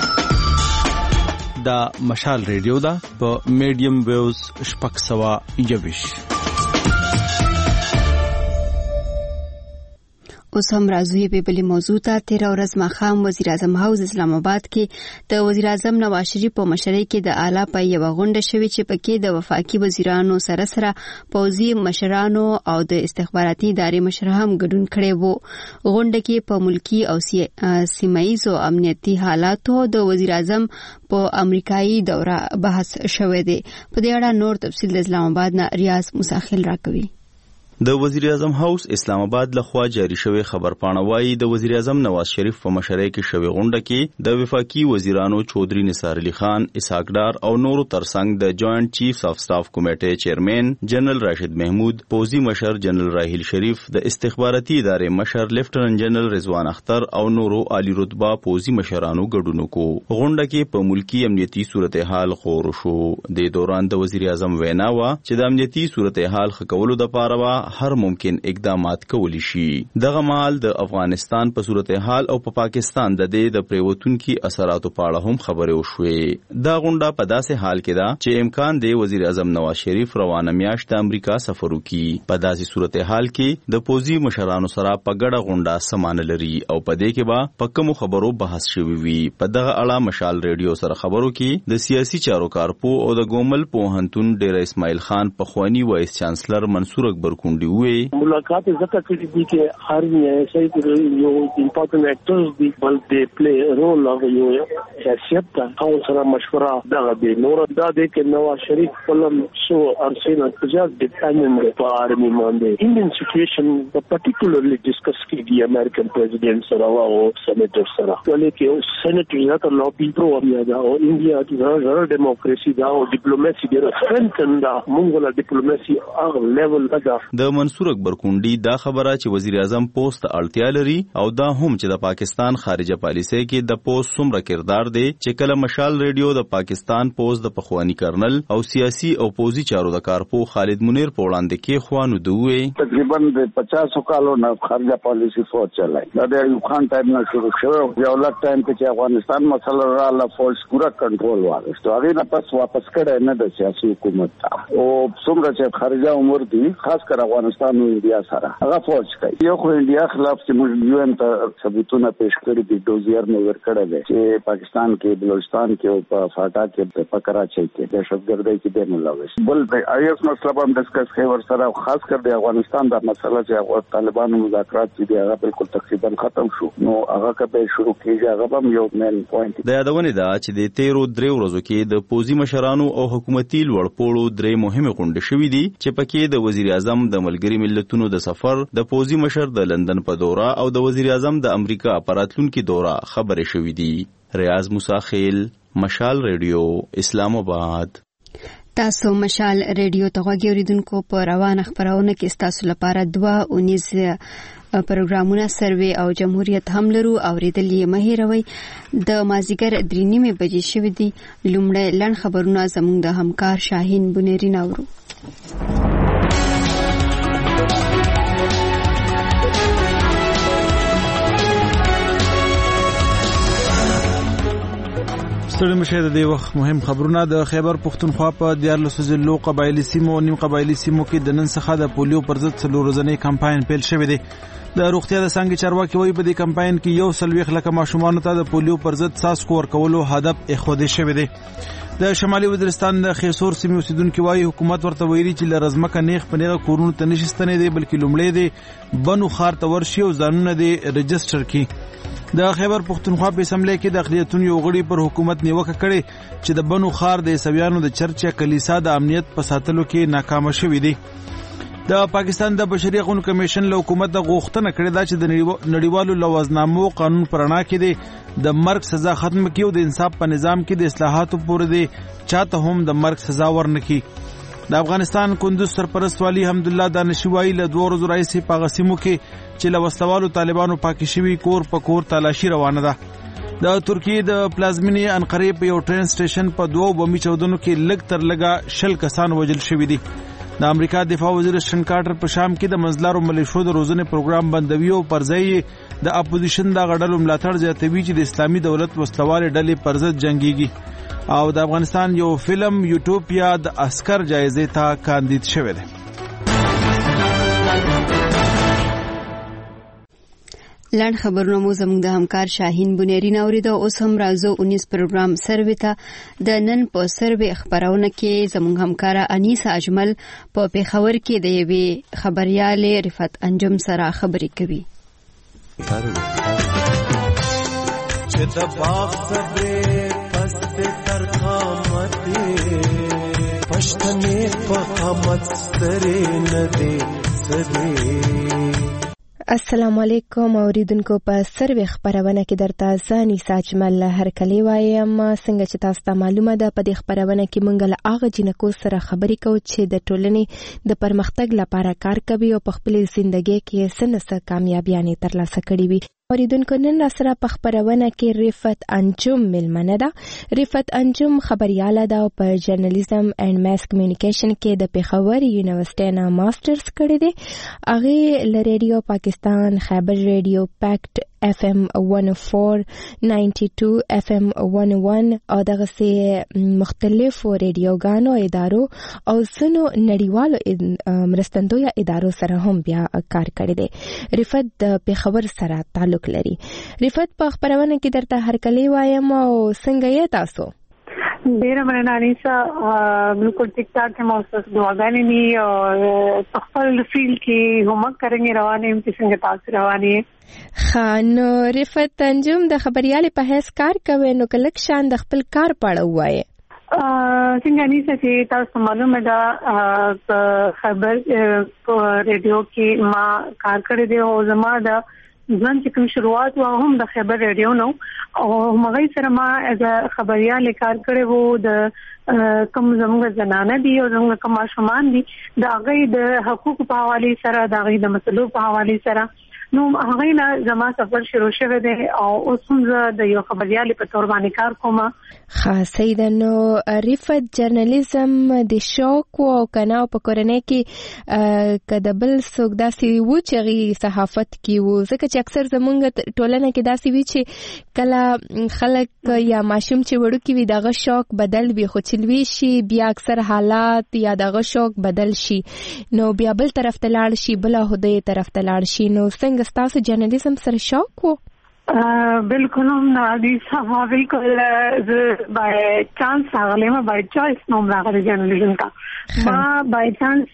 Speaker 2: دا مشال ریډیو ده په میډیم ویوز شپږ سوه یویش.
Speaker 1: اوس هم راځو په بلې موضوع ته. تیره ورځ ماښام وزیر اعظم هاوس اسلام آباد کې د وزیر اعظم نواز شریف په مشرۍ کې د اعلی پای یوه غونډه شوې چې پکې د وفاقي وزیرانو سره سره پوځي مشرانو او د استخباراتي ادارې مشر هم ګډون کړی وو. غونډه کې په ملکی او سیمایي امنیتي حالاتو د وزیر اعظم په امریکایي دوره بحث شوی دی. په دې اړه نور تفصیل د اسلام آباد نه ریاض مساخل راکوي.
Speaker 14: د وزیر اعظم هاوس اسلام آباد لخوا جاری شوی خبرپاڼه وايي د وزیر اعظم نواز شریف په مشرۍ کې شوی غونډه کې د وفاقي وزیرانو چودري نثار علي خان، اسحاق ډار او نورو ترڅنګ د جوائنٹ چیفز اف سٹاف کمیټې چیرمن جنرال راشد محمود، پوزي مشر جنرال راحیل شریف، د استخباراتي ادارې مشر لیفټننټ جنرال رضوان اختر او نورو عالی رتبه پوزي مشرانو ګډون وکړو. غونډه کې په ملکی امنیتي صورتحال خور شو. د دوران د وزیر اعظم وینا وا چې د امنیتي صورتحال ښه کولو لپاره هر ممکن اقدامات کولی شي. دغه مال د افغانستان په صورتحال او په پا پاکستان د دې د پریوتونکو اثراتو په اړه هم خبرې وشوې. دا غونډه په داسې حال کې ده چې امکان دی وزیر اعظم نواز شریف روانه میاشت د امریکا سفر وکړي. په داسې صورتحال کې د پوزي مشرانو سره په ګډه غونډه سمانه لري او په دې کې به په کومو خبرو بحث شوی وي. په دغه اړه مشال ریډیو سره خبرو کې د سیاسي چارو کارپو او د ګومل پوهنتون ډیر اسماعیل خان پخوانی وایس چانسلر منصور اکبر کونډي وی
Speaker 6: ملاقات ذکر کړی دی چې هر یو یو امپورټنٹ ایکټرز دی بل دی پلی رول اف یو حیثیت ته او سره مشوره دغه دی. نور دا دی چې نواز شریف فلم شو ارسینا تجارت ډیپندنت په آرمی باندې انډین سچویشن پرټیکولرلی ډیسکس کیږي امریکن پریزیډنټ سره او سېنیټر سره ولې کې سېنیټر یا ته لوبي پرو بیا دا او انډیا د زړه دیموکراسي دا او ډیپلوماسي ډیره سترنګ دا موږ له ډیپلوماسي هغه لیول دا
Speaker 14: د منصور اکبر کونډي دا خبره چې وزیر اعظم پوسټ اړتیا لري او دا هم چې د پاکستان خارجه پالیسۍ کې د پوسټ څومره کردار دی چې کله مشال ریډیو د پاکستان پوسټ د پخوانی کرنل او سیاسي او پوزي چارو د کارپو خالد منیر په وړاندې کې خوانو دوی
Speaker 4: تقریبا د پچاس کالو نه خارجه پالیسي فوج چلای دا د یو خان ټایم نه شروع شو یو لک ټایم کې افغانستان مسله رااله فوج پورا کنټرول واغستو هغه نه پس واپس کړه نه د سیاسي حکومت او څومره چې خارجه امور دي خاص کر افغانستان او انډیا سره هغه فوج کوي. یو خو انډیا خلاف چې موږ یو ان ته ثبوتونه پېښ کړی دي ډوزیر نو ورکړل دي چې پاکستان کې بلوچستان کې او په فاټا کې په کراچۍ کې دهشتګردۍ کې د ملوث بل د آیس مسله هم ډسکس کوي ور سره خاص کر د افغانستان د مسله چې طالبانو مذاکرات دي هغه بالکل تقریبا ختم شو نو هغه کبه شروع کیږي هغه هم یو مین پوینټ
Speaker 14: د یادونه ده چې د تیرو درې ورځو کې د پوزي مشرانو او حکومتي لوړپوړو درې مهمه غونډې شوې دي چې پکې د وزیر اعظم د د ملګری ملتونو د سفر د پوزي مشر د لندن په دوره او د وزیر اعظم د امریکا په راتلونکي دوره خبرې شوې دي. ریاض موسی خیل، مشال ریډیو، اسلام آباد.
Speaker 1: تاسو مشال ریډیو ته غوږی اوریدونکو په روانه خبرونه کې تاسو لپاره دوه اونیز پروګرامونه سروې او جمهوریت هم لرو اوریدل یې مهیروي. د مازیګر درې نیمه بجې شوې دي. لومړی لړ خبرونه زموږ د همکار شاهین بنيري ناورو.
Speaker 2: ستړي مشه د دې وخت مهم خبرونه. د خیبر پښتونخوا په دیارلسو ضلعو قبایلی سیمو او نیم قبایلی سیمو کې د نن څخه د پولیو پر ضد څلور ورځنی کمپاین پیل شوی دی. د روغتیا د څنګه چارواکي وایي په دې کمپاین کې یو سلويخ لکه ماشومان ته د پولیو پر ضد څاڅکو ورکولو هدف اخوده شوی دی. د شمالي وزیرستان د خیسور سیمې اوسیدونکو وایي حکومت ورته ویلي چې لرزمکه نیخ پنیغه کورونو ته نشي ستنې دی بلکې لومړی دی بنو خار ته ورشي او ځانونه دی رجستر کړي. د خیبر پښتونخوا په اسمبلی کې د اقلیتونو یو غړي پر حکومت نیوکه کړې چې د بنو خار د عیسویانو د چرچ کلیسا د امنیت په ساتلو کې ناکام شوی دی. د پاکستان د بشري حقوقو کمیشن له حکومت د غوښتنه کړې ده چې د نړیوالو لوازنامو قانون پرانا کې دی د مرګ سزا ختم کړي او د انصاف په نظام کې د اصلاحاتو پورې دی چاته هم د مرګ سزا ورنکړي. د افغانستان کندوز سرپرست والی حمدالله دانشي وایي له دوه ورځو راهیسې په هغه سیمو کې چې له وسلوالو طالبانو پاکې شوي کور په کور تالاشي روانه ده. د ترکیې د پلازمینې انقرې په یو ټرین سټیشن په دوه بمي چاودنو کې لږ تر لږه شل کسان وژل شوي دي. د امریکا دفاع وزیر شن کارټر په شام کې د منځلارو ملیشو د روزنې پروګرام بندوي او پر ځای د اپوزیشن د غړلو ملاتړ زیاتوي چې د اسلامي دولت وسلوالې ډلې پر ضد جنگيږي. او د افغانستان یو فلم یوټوپیا د اسکر جایزې ته کاندید شوی دی. لړ خبرونه مو زموږ د همکار شاهین بنيري ناوریده. اوس هم راځو اونیس پروګرام سروې ته. د نن په سروې خبرونه کې زموږ همکار انیسه اجمل په پیښور کې د یوې خبريالې رفعت انجم سره خبرې کوي. چې د باغ صبرې پسته تر قامته پښتنې په قامت سره نه دي سدي.
Speaker 7: السلام علیکم اوریدونکو. په سروې خبرونه کې درته ځان ساجمل هرکلی وایم. څنګه چې تاسو ته معلومه ده په دې خبرونه کې مونږ له هغه جنکو سره خبرې کوو چې د ټولنې د پرمختګ لپاره کار کوي او په خپل ژوندۍ کې سنسه کامیابیانه ترلاسه کړې وي. اوریدونکو نن را سره په خبرونه کې رفعت انجم ملمنه ده. رفعت انجم خبرياله ده او په جرنالیزم اینڈ ماس کمیونیکیشن کې د پیښور یونیورسيټي نه ماسترز کړی دی. هغه ل ریډیو پاکستان، خیبر ریډیو، پیکټ اف ام one oh four, ninety-two اف ام one oh one او دغه سي مختلفو ریډیوګانو ادارو او سنو نړیوالو مرستندوی ادارو سره هم بیا کار کړی دی. رفعت د پیښور سره تعلق لري. رفعت په خبرونه کې درته هرکلی وایم او څنګه یې تاسو؟
Speaker 8: ډیره مننه انیسا. بالکل ټیک ټاک کې موږ دعاګانې ني او خپل فیل کې هم کارنګ روانه يم چې څنګه تاسو روانه یې.
Speaker 7: خان رفعت انجم د خبريالې په هیڅ کار کوي نو کلک شان د خپل کار پاړه وایي.
Speaker 8: څنګه انیسا چې تاسو معلومه ده خبر ریډیو کې ما کار کړی دی او زما د ځان چې کوم شروعات و هم د خبر ریډیو نو او مغې سره ما از خبريالې کار کړی وو د کوم زموږ زنانه دي او زموږ کوم شومان دي د هغه د حقوق په حواله سره د هغه د مسلو په حواله سره نو هغه نه زما سفر شروع شوه دی او اوس هم د یو خبريالې په تور باندې کار کوم.
Speaker 7: خاصه نو رفعت جرنالیزم د شوق او کناو په کورنۍ کې کدبل څوک داسې و چې صحافت کې وو ځکه چې اکثر زمونږ ټولنه کې داسې وی چې کله خلک یا ماشوم چې وړو کې وي دغه شوق بدل وي خو چلوي شي بیا اکثر حالات یا دغه شوق بدل شي نو بیا بل طرف ته لاړ شي بل هدي طرف ته لاړ شي. نو څنګه ستاسو جرنالیزم سره شوق وو؟
Speaker 8: بالکل هم نادي صاحب بالکل بای چانس راغلی ما بای چويس نوم راغلی جرنالیزم کا ما بای چانس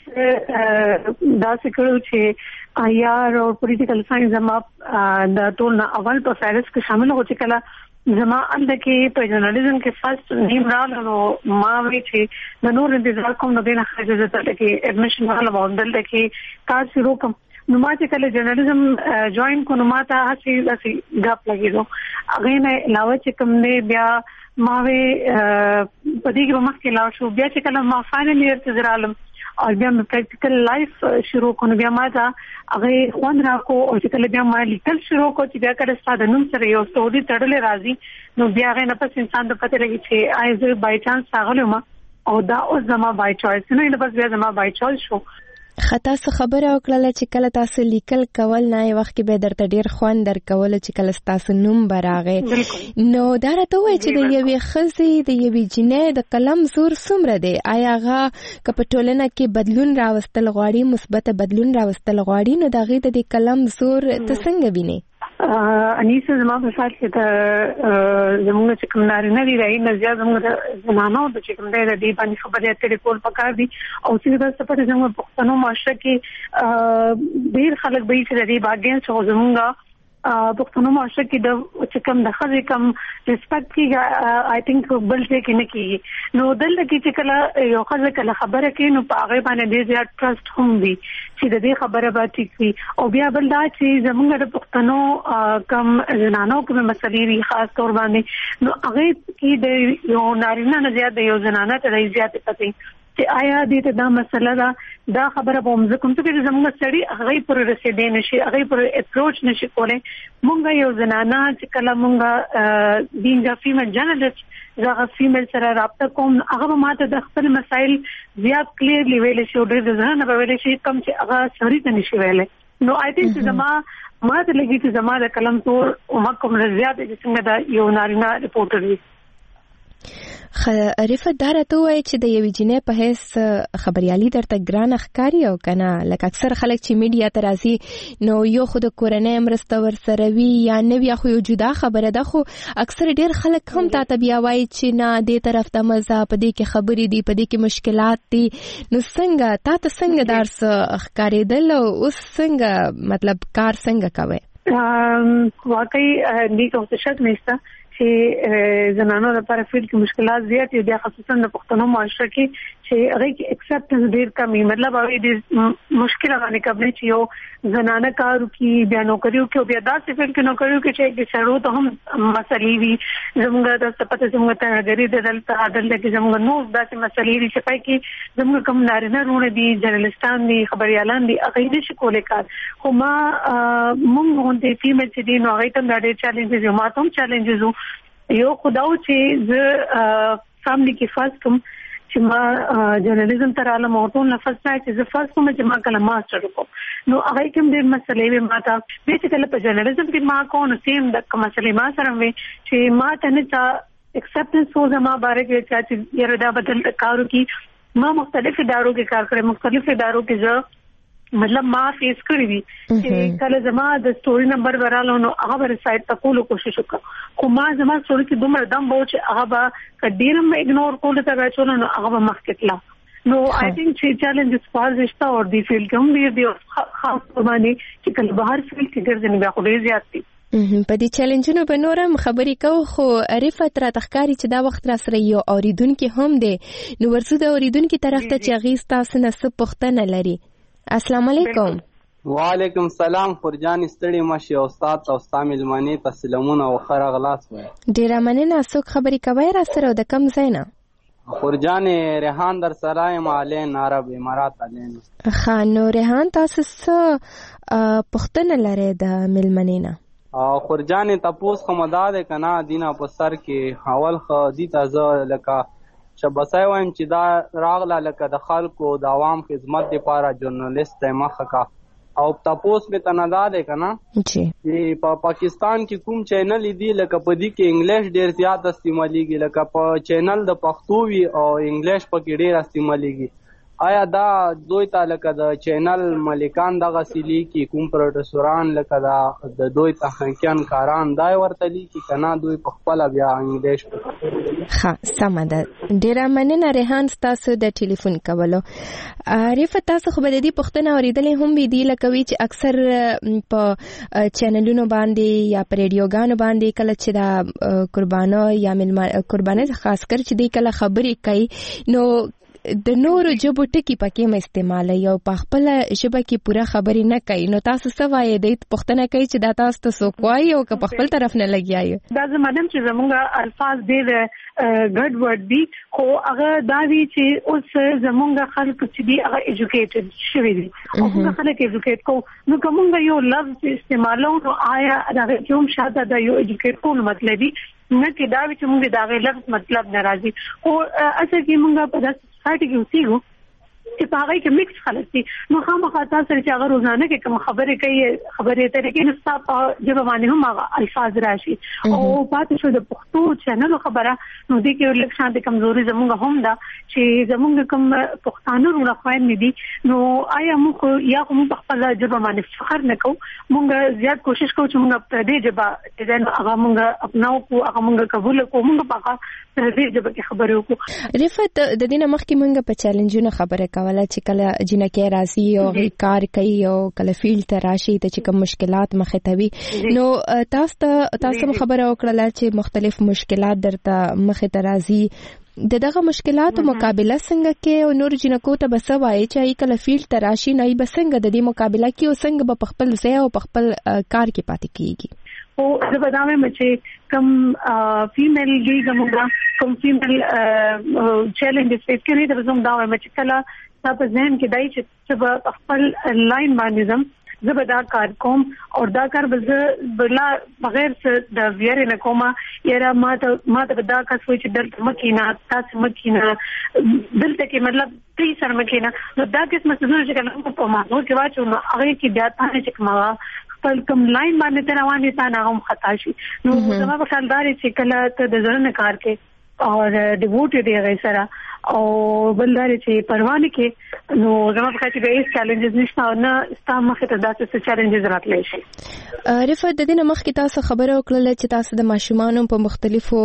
Speaker 8: دا سکرو چې آیار او پولیټیکل ساينس ما د ټول اول په فارس کې شامل هو چې کله زما انده کې په جرنالیزم کې فرست نیم راغله نو ما وی چې د نور انتظار کوم نو دینه خرج زته کې اډمیشن راغله مودل کې کار شروع کوم نو ما چې کله جرنالیزم جوائن کو نو ما ته هسي هسي غاپ لګیدو هغه نه علاوه چې کوم نه بیا ما وی په دې کې مخکې لا شو بیا چې کله ما فائنل ایئر ته زرالم او بیا مې پریکټیکل لایف شروع کړو بیا ما ته هغه خوان راکو او چې کله بیا ما لیکل شروع کو چې بیا کله ستاسو نوم سره یو ستوري تړلې راځي نو بیا هغه نه پس انسان د پته لګي چې آی زه بای چانس راغلم او دا اوس زما بای چويس نه نه بس بیا زما بای چويس شو
Speaker 7: خطا څه خبره وکړه چې کله تاسو لیکل کول نه وخت کې به درته ډیر خوان در کول چې کله تاسو نوم براغه نو دا راته وای چې د یوې خزي د یوې جنې د قلم زور څومره دی آیا هغه کپټولنه کې بدلون راوستل غواړي مثبت بدلون راوستل غواړي نو دا غي د قلم زور ته څنګه ویني
Speaker 8: انیسه زما په سات کې د زموږ چې کوم نارینه دی راي نه زیات زموږ د زنانو د چې کوم دی د دې باندې خبرې اترې کول پکار دي او چې د سپورت زموږ پښتنو معاشره کې ډیر خلک به چې د دې باندې څو زموږ پښتنو معاشره کې د چې کوم د خځې کوم ریسپیکټ کیږي آی تھنک بل څه کې نه کیږي نو دلته کې چې کله یو خځه کله خبره کوي نو په هغه باندې ډیر زیات ټرست هم وي چې د دې خبره به ټیک وي او بیا بل دا چې زموږ د پښتنو کوم زنانو کوم مسلې وي خاص تور باندې نو هغه کې د یو نارینه نه زیات د یو زنانه ته زیات پته چې آیا دې ته دا مسله دا دا خبره به موږ کوم څه چې زموږ سړي هغه پر رسیدې نشي هغه پر اپروچ نشي کولای موږ یو زنانه چې کله موږ بینګ فیمیل جرنالست زغه فیمیل سره رابطه کوم هغه ماته د خپل مسایل زیات کلیرلی ویل شي او ډېر ځنه به ویل شي کم چې هغه سړي ته نشي ویل نو آی تھنک زما ما ته لګي چې زما د کلم تور او ما کوم زیات چې څنګه دا یو نارینه ریپورټر وي
Speaker 7: عرفت دا راته وایي چې د یوې جنې په هیڅ خبريالي درته ګرانه ښکاري او کنه لکه اکثر خلک چې میډیا ته راځي نو یو خو د کورنۍ مرسته ورسره وي یا نه وي خو یو جدا خبره ده خو اکثر ډیر خلک هم تا ته بیا وایي چې نه دې طرف ته مزه په دې کې خبرې دي په دې کې مشکلات دي نو څنګه تا ته څنګه درس ښکارېدل او اوس څنګه مطلب کار څنګه کوي
Speaker 8: واقعي دې کوشش نشته چې زنانو لپاره فیل کې مشکلات زیات دي بیا خصوصا د پښتنو معاشره کې چې هغه کې اکسپټنس ډیر کمی مطلب هغه دې مشکل باندې کوي چې یو زنانه کارو کې بیا نو کړیو کې بیا داسې فیل کې نو کړیو کې چې د شروع ته هم مسلې وي زموږ د سپته زموږ ته غری د دلته عدل کې زموږ نو داسې مسلې دي چې پای کې زموږ کوم نارینه رونه دي جرنالستان دي خبريالان دي هغه نشي کولای کار خو ما موږ غونډې فیمیل چې دي نو هغه ته ډېر چیلنجز یو ماته هم چیلنجز یو خداو چې ز فاملی کې فرست کوم چې ما جرنالیزم تر عالم او ټول نفس نه چې ز فرست کوم چې ما کله ماستر وکم نو هغه کوم ډېر مسلې به ما ته بیسیکلی په جرنالیزم کې ما کو نو سیم د کوم مسلې ما سره وي چې ما ته نه تا اکسپټنس و زما باره کې چې یره دا بدل کارو کې ما مختلف ادارو کې کار کړم مختلف ادارو کې زه مطلب ما فیس کړی وی چې کله زما د سټوري نمبر ورالو نو هغه ورسایت ته کولو کوشش وکړه خو ما زما سټوري کې دومره دم بو چې هغه با کډیرم اګنور کول ته راځول نو هغه مخکټلا نو آی تھنک چې چیلنجز فار زشتا اور دی فیلډ کوم دی دی خاص باندې چې کله بهر فیلډ کې ګرځنی بیا خو ډیر زیات دي
Speaker 7: په دې چیلنجونو به نورم خبرې کوو خو عرفت را تخکاری چې دا وخت را سره یو اوریدونکو هم دی نو ورسو د اوریدونکو طرف ته چې غیس تاسو نه څه پوښتنه لري السلام علیکم
Speaker 10: وعلیکم سلام خورجان ستړي مشه استاد او استاد ملمنې تسلیمونه او خره غلاس وای
Speaker 7: ډیر مننه څوک خبرې کوي را سره د کم زینا
Speaker 10: خورجان ریحان در سرای مالین عرب امارات علین
Speaker 7: خان نو ریحان تاسو څه پښتنه لري د ملمنینا
Speaker 10: او خورجان تاسو خمداد کنا دینه په سر کې حوال خ دي تازه لکه شبسای وایم چې دا راغله لکه د خلکو د عوام خدمت لپاره ژورنالیست مخه کا او تاسو به تنادا ده کنه چې په پاکستان کې کوم چینل دی لکه په دې کې انګلیش ډیر زیات استعماليږي لکه په چینل د پښتو وی او انګلیش په کې ډیر استعماليږي آیا دا دوی ته لکه د چینل مالکان دغه سیلی کې کوم پروډوسران لکه دا د دوی تخنیکیان کاران دا ورته لیکي کنه دوی په خپل بیا انګلیش
Speaker 7: ها سم ده. ډیره مننه ریحان تاسو د ټلیفون کولو. عارف تاسو خو به د دې پښتنه اوریدلې هم وی دی لکه وی چې اکثر په چینلونو باندې یا په ریډیوګانو باندې کله چې دا قربانو یا قربانه خاص کر چې دی کله خبرې کوي نو د نورو جبو ټکی پکې م استعمالوي او په خپل ژبه کې پوره خبرې نه کوي نو تاسو څه وایي د پښتنه کوي چې دا تاسو ته څوک وایي او که په خپل طرف نه لګیایي
Speaker 8: دا زمادم چې زمونږ الفاظ ډېر ګډ ورډ دي خو هغه دا وی چې اوس زمونږ خلک چې دي هغه ایجوکیټډ شوي دي او هغه خلک ایجوکیټ کو نو کومه یو لفظ استعمالو نو آیا دا کوم شاده دا یو ایجوکیټ کول مطلب دی نه کې دا چې موږ دا غي لفظ مطلب ناراضي او اصل کې موږ په داسې سایت کې اوسېږو چې په هغه کې مکس خلک دي نو خامخا تاسو سره چې هغه روزانه کې کوم خبرې کوي خبرې ته کې نستا په جبه باندې هم هغه الفاظ راشي او پاتې شو د پښتو چینل خبره نو دې کې لږ شانتي کمزوري زموږ هم ده چې زموږ کوم پښتانه رونه خوایند دي نو آیا موږ یا کوم په خپل جبه باندې فخر نه کوو موږ زیات کوشش کوو چې موږ په دې جبه چې هغه موږ اپناو کو هغه موږ قبول کوو موږ په دې جبه کې خبرې وکړو.
Speaker 7: رفعت د دې نه مخکې موږ په چیلنجونو خبره کوله چې کله جنکه راځي او کار کوي او کله فیلډ ته راشي ته چې کوم مشکلات مخې ته وي نو تاسو ته تاسو خبره وکړه چې مختلف مشکلات درته مخې ته راځي د دغه مشکلاتو مقابله څنګه کې او نور جنکو ته بس وایي چې کله فیلډ ته راشي نه به څنګه د دې مقابله کې او څنګه به خپل ځای او خپل کار کې پاتې کیږي.
Speaker 8: او زه به دا وایم چې کوم فیمیل ګي کومه کوم فیمیل چیلنجز فیس کوي دا زموږ دا وایم چې کله تاسو ځین کې دای چې خپل لاین باندې زم زه به دا کار کوم او دا کار به بلا بغیر د ویری نه کومه یاره ما ته ما ته دا کس وای چې دلته مکینا تاسو مکینا دلته کې مطلب دې سره مکینا نو دا کس مسله چې کله په ما نو چې واچو نو هغه کې بیا ته چې کومه خپل کوم لاین باندې ته روان دي تا نه هم خطا شي نو زما په خیال دا چې کله ته د ځړنه کار کې اور ډیوټ دی غي سره او بلدار چې پروانه کې نو زما په خیال چې به چیلنجز نشته او نه ستاسو مخه ته داسې چیلنجز راتلی شي.
Speaker 7: رفعت د دې نه مخکې تاسو خبره وکړه چې تاسو د ماشومانو په مختلفو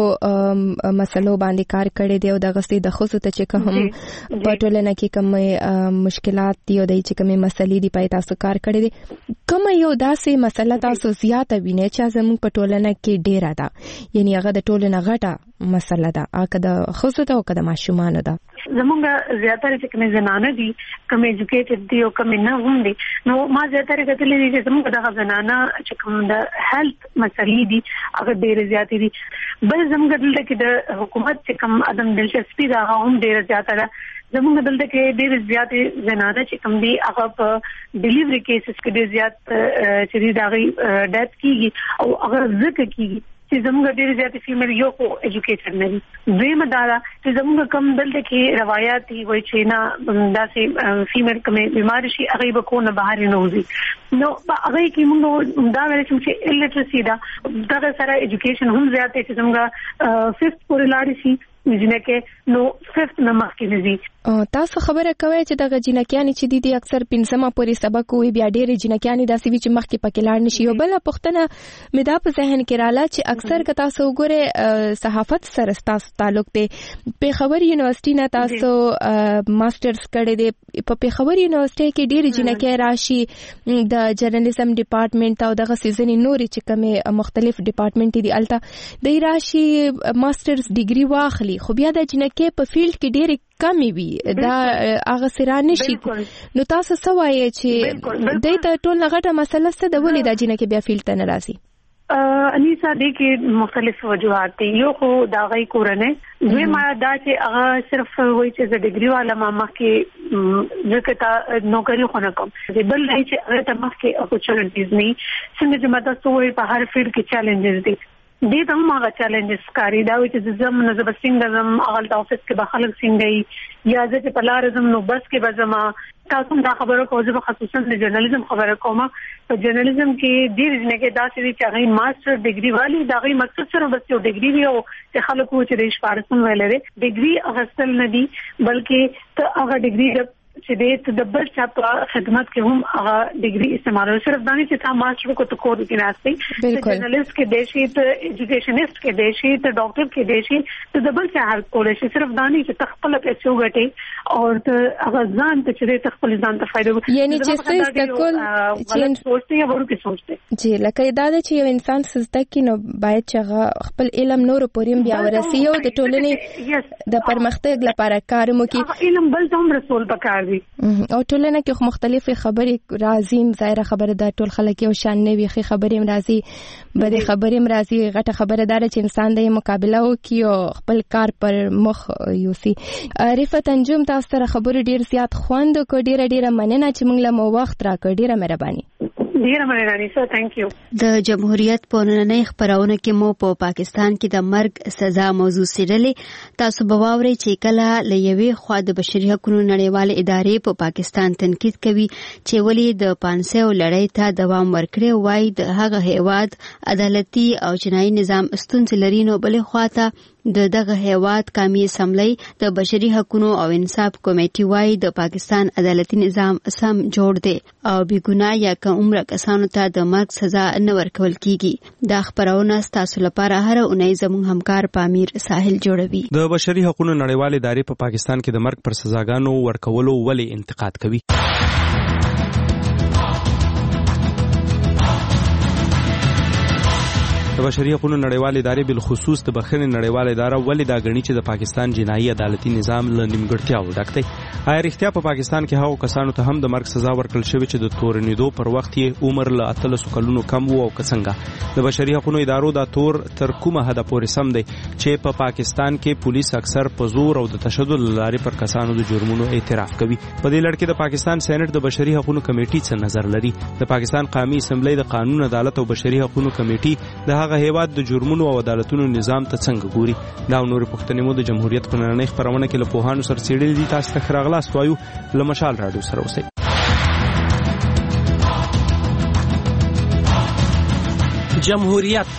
Speaker 7: مسلو باندې کار کړی دی او د غستې د خصوص ته چې کوم په ټولنه کې کوم مشکلات دي او د چې کوم مسلې دی پای تاسو کار کړی دی کوم یو داسې مسله تاسو زیاته وینئ چې زموږ په ټولنه کې ډیره ده یعنی هغه د ټولنه غټه مسله ده اګه د خصوص او کده ماشومان ده
Speaker 8: زمونږ زیاتره چې کومې زنانه دي کوم ایجوکیټډ دي او کوم نه هم دي نو ما زیاتره کتلې دي چې زمونږ دغه زنانه چې کوم د هیلث مسلې دي هغه ډېر زیاتې دي بل زمونږ دلته کې د حکومت چې کوم عدم دلچسپي ده هغه هم ډېر زیاته ده زمونږ دلته کې ډېر زیاتې زنانه چې کوم دي هغه په ډیلیوري کیسز کې ډېر زیات چې دي دغه ډیث کیږي او هغه ځکه کیږي چې زموږ ډېر زیاتې فیمیل یو خو ایجوکیټډ نه دي دویمه دا ده چې زموږ کم دلته کې روایات دي وایي چې نه داسې فیمیل کومې بیماري شي هغې به کور نه بهر نه وځي نو په هغې کې موږ دا ویلی شو چې الټرسي ده دغه سره ایجوکیشن هم زیات دی چې زموږ ففت پورې لاړې شي جنکه نو ففت نه مخکې نه ځي
Speaker 7: تاسو خبره کوئ چې دغه جنکیانې چې دي دي اکثر پنځمه پورې سبق وي بیا ډېرې جنکیانې داسې وي چې مخکې پکې لاړ نه شي یو بله پوښتنه مې دا په ذهن کې راله چې اکثر که تاسو وګورئ صحافت سره ستاسو تعلق دی پېښور یونیورسټي نه تاسو ماسټرز کړی دی په پېښور یونیورسټي کې ډېرې جنکۍ راشي د جرنالیزم ډپارټمنټ او دغه ځینې نورې چې کومې مختلف ډپارټمنټ دي هلته دی راشي ماسټرز ډیګري واخلي خو بیا د جنکۍ په فیلډ کې ډېرې کمې وي دا هغه سره نشي نو تاسو څه وایئ چې دی ته ټول نه غټه مسله څه ده ولې دا جنکۍ بیا فیلډ ته نه راځي
Speaker 8: انیسا دې کې مختلف وجوهات دي یو خو دا غي کورنۍ دوی ما دا چې هغه صرف وایي چې د ډیګري والا ما مخکې ځکه تا نوکری خو نه کوم بل نه چې هغه ته مخکې اپورچونټیز نه څنګه چې ماته سوې په هر فیلډ کې چیلنجز دي دې ته هم هغه چیلنجز ښکاري دا وایي چې زم نه زه به څنګه ځم هغلته افس کې به خلک څنګه یا زه چې په لاره ځم نو بس کې به زما تاسو دا خبره کوم چې خصوصا د جرنالیزم خبره کوم په جرنالیزم کې ډېر ځنه داسې دي چې هغه ماستر ډیګري والی دا غي مقصد سره بس یو ډیګري وي او چې خلکو چې د شپارسم ویلې ډیګري اغستل نه دي بلکې ته هغه ډیګري چې د بل چا په خدمت کې هم هغه ډیګري استعمالول صرف دانی چې تا ماسټر کو ته کور کې راځي ته جرنالست کې دیشي ته ایجوکیشنست کې دیشي ته ډاکټر کې دیشي ته د بل چا هر کولای شي صرف دانی چې تخپل پیسې وګټي او ته هغه ځان ته چې تخپل ځان ته فائدہ
Speaker 7: یعنی چې څه تکول
Speaker 8: چې سوچته یا ورته سوچته
Speaker 7: جی لکه دا چې یو انسان سزده کې نو باید چې خپل علم نور پورې بیا ورسي او د ټولنې د پرمختګ لپاره کار وکړي
Speaker 8: علم بل هم رسول پکار دي
Speaker 7: او ټولنه کې مختلفې خبرې راځي ظاهره خبره ده ټول خلک یو شان نه وي خې خبرې راځي بده خبرې راځي غټه خبره ده چې انسان د مقابله وکړي او خپل کار پر مخ یوسي. رفعت انجم تاسو سره خبرې ډیر زیات خوند کو ډیره ډیره مننه چې موږ له مو وخت راکړ ډیره مهرباني.
Speaker 8: ډیره مننه سو ثانک یو.
Speaker 1: د جمهوریت په نننۍ خبرونه کې مو په پا پاکستان کې د مرګ سزا موضوع سیرلې تاسو به واورئ چې کله لېوي خوا د بشري حقوقو نړیوال ادارې په پا پاکستان تنقید کوي چې ولې د پانسیو لړۍ ته دوام ورکړي وای د هغه هیواد عدالتي او جنایي نظام ستونزې لري نو بلې خواته د دغه هیواد قومي اسمبلی د بشري حقوقو او انصاف کمیټي وای د پاکستان عدالتي نظام سم جوړ دی او بیګناه یا که عمر کسانو ته د مرګ سزا نه ورکول کیږي. دا خبرونه تاسو لپاره هر اونۍ زموږ همکار پامیر ساحل جوړوي.
Speaker 11: د بشري حقوقو نړیوال ادارې په پاکستان کې د مرګ پر سزاګانو ورکولو ولې انتقاد کوي؟ د بشري حقوقو نړیوال ادارې بل خصوص د بخښنې نړیوال اداره ولې دا غني چې د پاکستان جنایي عدالتي نظام له نیمګړتیاو ډک دی؟ آیا رښتیا په پاکستان کې هغو کسانو ته هم د مرګ سزا ورکړل شوې چې د تورنیدو پر وخت یې عمر له اتلسو کلونو کم وو او که څنګه؟ د بشري حقوقو ادارو دا تور تر کومه حده پورې سم دی چې په پاکستان کې پولیس اکثر په زور او د تشدد لارې پر کسانو د جرمونو اعتراف کوي؟ په دې لړ کې د پاکستان سېنات د بشري حقوقو کمیټې څه نظر لري؟ د پاکستان قومي اسمبلی د قانون عدالت او بشري حقوقو کمیټې د هغه هیواد د جرمونو او عدالتونو نظام ته څنګه ګوري؟ دا نور پوښتنې مو د جمهوریت په نړۍ خبرونه کې له پوهانو سره څېړلې دي. تاسو ته راغلاست وایو له مشال راډیو سره اوسئ.
Speaker 22: جمهوریت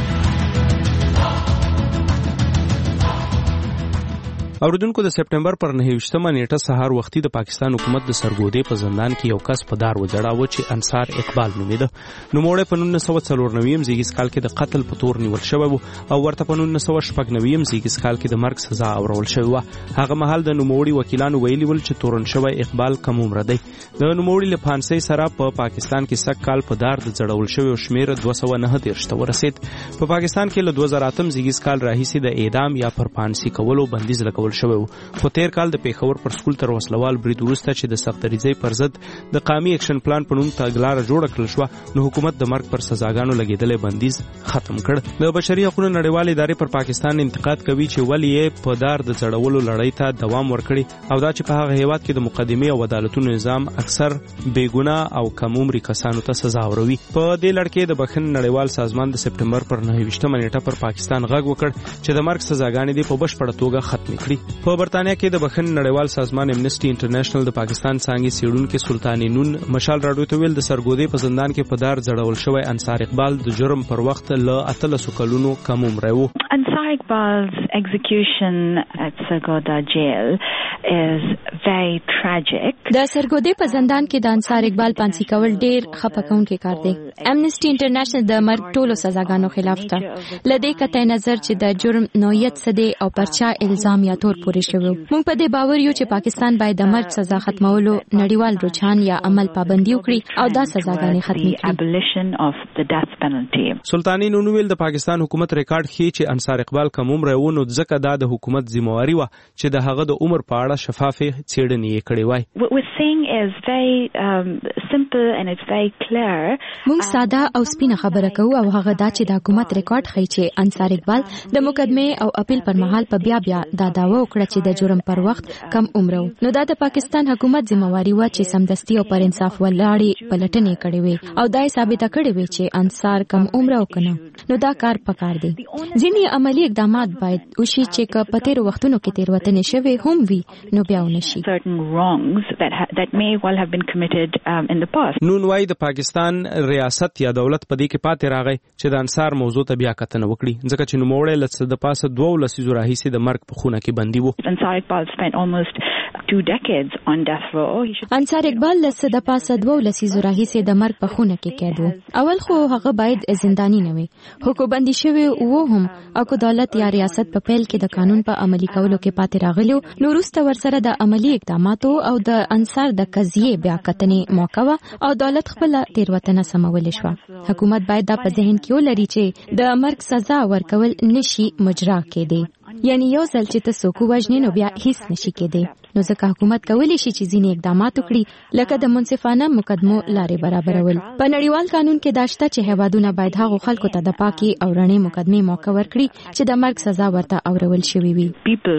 Speaker 11: اوریدونکو د سپټمبر پر نهه نیټه سهار وختي د پاکستان حکومت د سرګودې په زندان کې یو کس په دار وځړاوه چې انصار اقبال نومیده. نوموړی په نولس سوه څلور نوي زیږیز کال کې د قتل په تور نیول شوی و او ورته په نولس سوه شپږ نوي زیږیز کال کې د مرګ سزا اورول شوې وه. هغه مهال د نوموړي وکیلانو ویلي ول چې تورن شوی اقبال کم عمره دی. د نوموړي له پانسۍ سره په پاکستان کې سږ کال په دار د ځړول شوی او شمېر دوه سوه نهه دېرش ته ورسېد. په پاکستان کې له دوه زره اتم زیږیز کال راهیسې د اعدام یا پر پانسۍ کولو بندیز لګول شوی و. خو تیر کال د پیښور پر سکول تر وسلوال برید وروسته چې د سختدریځۍ پر ضد د قومي اکشن پلان په نوم تګلاره جوړه کړل شوه نو حکومت د مرګ پر سزاګانو لګېدلی بندیز ختم کړ. د بشري حقوقو نړیوال ادارې پر پاکستان انتقاد کوي چې ولې یې په دار د ځړولو لړۍ ته دوام ورکړي او دا چې په هغه هیواد کې د مقدمې او عدالتونو نظام اکثر بېګناه او کم عمري کسانو ته سزا وروي. په دې لړ کې د بخښنې نړیوال سازمان د سپټمبر پر نهه ویشتمه نیټه پر پاکستان غږ وکړ چې د مرګ سزاګانې دې په بشپړه توګه ختمې کړي. په برتانیا کې د بخښنې نړیوال سازمان امنیسټي انټرنیشنل د پاکستان څانګې څېړونکي سلطاني نون مشال راډیو ته ویل د سرګودې په زندان کې په دار ځړول شوی انصار اقبال د جرم پر وخت له اتلسو کلونو کم عمری و.
Speaker 12: Ansar Iqbal's execution at Sargodha jail is very tragic.
Speaker 15: د سرګودې په زندان کې د انصار اقبال پانسي کول ډیر خپکونکي کار دی. امنیسټي انټرنیشنل د مرګ ټولو سزاګانو خلاف ده. لدې قطع نظر چې د جرم نوعیت څه دی او پرچا الزام یا تور پورې شوی. موږ په دې باور یو چې پاکستان باید د مرګ سزا ختمولو نړیوال رجحان یا عمل پابندي وکړي او دا سزاګانې ختمې
Speaker 12: کړي.
Speaker 11: سلطاني نون ویل د پاکستان حکومت ریکارډ ښیي چې انصار اقبال کم عمره و نو ځکه دا د حکومت ذمہواري وه چې د هغه د عمر په اړه شفافې څېړنې یې کړې وای.
Speaker 15: موږ ساده او سپینه خبره کوو او هغه دا چې د حکومت ریکارډ ښیي چې انصار اقبال د مقدمې او اپیل پر مهال په بیا بیا دا دعوه وکړه چې د جرم پر وخت کم عمره نو دا د پاکستان حکومت ذمہواري و چې سمدستي او پر انصاف ولاړې پلټنې کړې وي او دا ثابته کړې وي چې انصار کم عمره وکنه نو دا کار پکار دی. ځینې عملی اقدامات باید وشي چې که په تیرو وختونو کې تیروتنې شوې هم وي نو بیا ونشي.
Speaker 11: نون وايي د پاکستان ریاست یا دولت په دې کې پاتې راغی چې د انصار موضوع ته بیا کتنه وکړي ځکه چې نوموړی له څه د پاسه دوه لسیزو راهیسې د مرګ په خونه کې بندي وو.
Speaker 15: انصار اقبال له څه د پاسه دوه لسیزو راهیسې د مرګ په خونه کې قید و. اول خو هغه باید زنداني نه وي، خو کو بندي شوی و هم او کو دولت یا ریاست په پیل کې د قانون په عملي کولو کې پاتې راغلی نو وروسته ورسره د عملي اقداماتو او د انصار د قضیې بیا کتنې موقع او دولت خپل تیروتنه سمول شو. حکومت باید دا په ذهن کې ولري چې د مرګ سزا ورکول نشي مجرا کېدی، یعنی یو ځل چې ته څوک وژنې نو بیا هیڅ نشي کېدی. نو ځکه حکومت کولی شي چې ځینې اقدامات وکړي لکه د منصفانه مقدمو لارې برابرول. په نړیوال قانون کې دا شته چې هیوادونه باید هغو خلکو ته د پاکي او رڼې مقدمې موقع ورکړي چې د مرګ سزا ورته اورول شوې وي.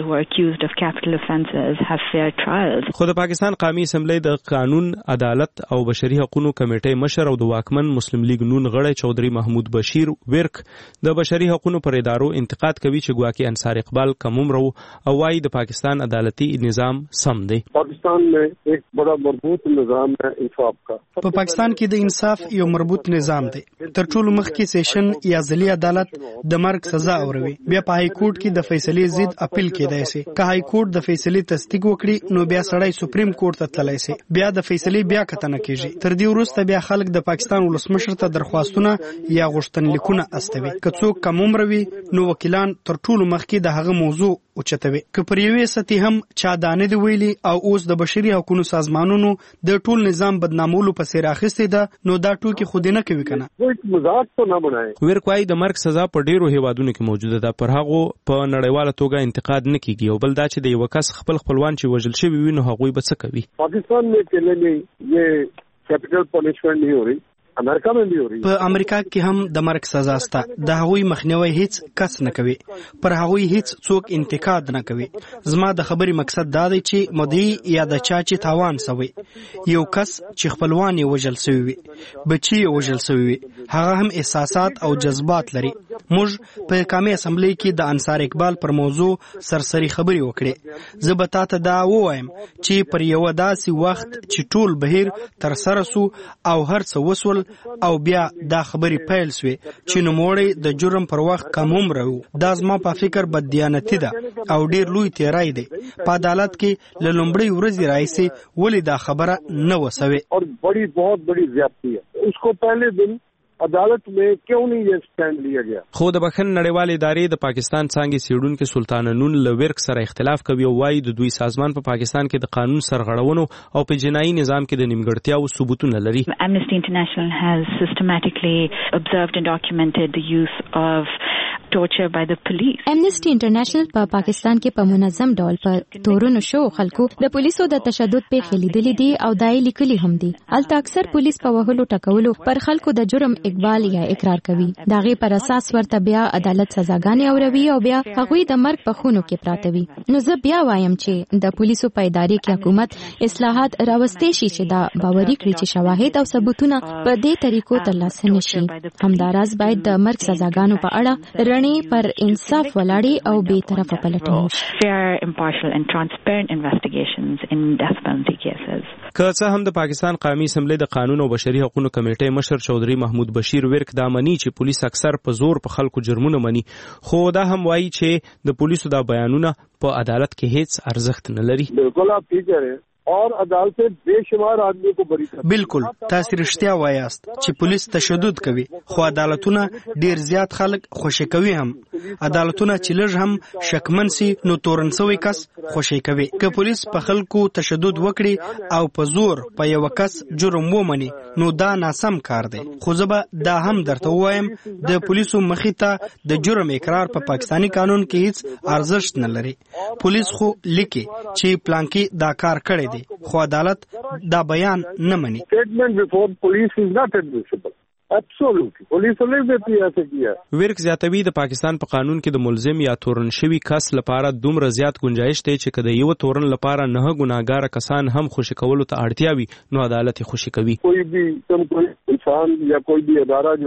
Speaker 11: خو د پاکستان قومي اسمبلی د قانون، عدالت او بشري حقوقو کمیټې مشر او د واکمن مسلم لیگ نون غړی چودري محمود بشیر ورک د بشري حقوقو پر ادارو انتقاد کوي چې ګواکې انصار اقبال کم عمر او وايي د پاکستان عدالتي نظام سم دی.
Speaker 13: پاکستان میں ایک بڑا مربوط نظام ہے انصاف کا.
Speaker 16: په پاکستان کې د انصاف یو مربوط نظام دی. تر ټولو مخکې سیشن یا ځلي عدالت د مرګ سزا اوروي، بیا په های کورټ کې د فیصلې ضد اپیل کېدای شي. که های کورټ د فیصلې تصدیق وکړي نو بیا سړی سپریم کورټ ته تللی شي، بیا د فیصلې بیا کتنه کیږي. تر دې وروسته بیا خلک د پاکستان ولسمشر ته درخواستونه یا غوښتنلیکونه استوي. که څوک کم عمر وي نو وکیلان تر ټولو مخکې د هغه موضوع اوچتوي. که پر یوې سطحې هم چا دانه دی ویلي او اوس د بشري حقوقو سازمانونو د ټول نظام بدنامولو په سیر اخیستې ده نو دا ټوکی خو دې نه کوي کنه.
Speaker 13: مزاج ته نه بنای.
Speaker 11: ورکوای د مرګ سزا په ډیرو هیوادونو کې موجوده ده، پر هغه په نړیواله توګه انتقاد نه کیږي. او بل دا چې د یو کس خپل خپلوان چې وژل شوی وي نو هغه به څه کوي.
Speaker 13: پاکستان میں چلے نہیں یہ کیپټل پنشمنٹ نہیں ہو رہی، امریکا میں بھی ہو رہی.
Speaker 16: په امریکا کې هم د مرګ سزا شته. د هغوی مخنیوي هیڅ کس نه کوي، پر هغوی هیڅ څوک انتقاد نه کوي. زما د خبرې مقصد دا دی چې مدعي یا د چا چې تاوان سوی، یو کس چې خپلوان یې وژل سوی وي، بچي یې وژل سوی وي، هغه هم احساسات او جذبات لري. موږ په قومي اسمبلی کې د انصار اقبال پر موضوع سرسري خبرې وکړې. زه به تاسو دا ووایم چې پر یو داسې وخت چې ټول بهیر تر سره سو او هر څه وسول او بیا دا خبرې پیل سوې چې نوموړی د جرم پر وخت کم عمر و. دا زما په فکر بددیانتي ده او ډیر لوی تیرای دی. په عدالت کې له لومړۍ ورځې راځي ولې دا خبره نه وسوي.
Speaker 13: اور بڑی بہت بڑی زیادتی ہے. اس کو پہلے دن عدالت میں کیوں نہیں یہ سٹینڈ لیا گیا.
Speaker 11: خو د بخښن نړیوال ادارې د پاکستان څنګه سیډونکو سلطان نون لورک سره اختلاف کوي او وايي د دوی سازمان په پاکستان کې د قانون سرغړونو او په جنایي نظام کې د نیمګړتیاو ثبوتونه لري.
Speaker 12: Amnesty International has systematically observed and documented the use of torture by the police.
Speaker 15: Amnesty International په پا پاکستان کې په منظم ډول په تورونو شو خلکو د پولیسو د تشدد په خلیدلې دي او دای لیکلي هم دي. البته اکثر پولیس په وهلو ټکولو پر خلکو د جرم اقبال یا اقرار کوي. داغه پر اساس ورته بیا عدالت سزاګانې اوروي او بیا هغوی د مرګ په خونو کې پراته وي. نو زه بیا وایم چې د پولیسو په ادارې کې حکومت اصلاحات راوستي شي چې دا باوري کړي چې شواهد او ثبوتونه په دې طریقو ترلاسه نشي. همداراز باید د مرګ سزاګانو په اړه رڼې پر انصاف ولاړې او بې طرفه پلټنې وشي.
Speaker 12: Fair, impartial and transparent investigations in death penalty cases.
Speaker 11: که څه هم د پاکستان قومي اسمبلی د قانون او بشري حقوقو کمیټې مشر چودري محمود بشیر ورک دا مني چې پولیس اکثر په زور په خلکو جرمونه مني، خو دا هم وایي چې د پولیسو دا بیانونه په عدالت کې هیڅ ارزښت نه لري.
Speaker 13: بالکل آپ ٹھیک کہہ رہے ہیں اور عدالت بے شمار آدمی کو بری کړي.
Speaker 16: بالکل تاسو رښتیا وایاست چې پولیس تشدد کوي، خو عدالتونه ډیر زیات خلک خوشی کوي. هم عدالتونه چې لږ هم شکمن سي نو تورنسوي کس خوشی کوي. که پولیس په خلکو تشدد وکړي او په زور په یو کس جرم ومني نو دا ناسم کار دی. خو زه به دا هم درته وایم د پولیسو مخې ته د جرم اقرار په پا پاکستاني قانون کې هیڅ ارزښت نه لري. پولیس خو لیکي چې پلانکی دا کار کړی دی، خو عدالت دا بیان نه مني.
Speaker 13: Statement before police is not admissible. Absolutely. پولیس نه دی ایسه کیا.
Speaker 11: ورک زیاتوي د پاکستان په قانون کې د ملزم یا تورن شوی کس لپاره دومره زیات گنجائش دی چې کله یو تورن لپاره نه ګناګار کسان هم خوشی کولو ته اړتیا وي نو عدالت خوشی کوي.
Speaker 13: کوئی بھی تم کوئی انسان یا کوئی بھی ادارہ جو ہے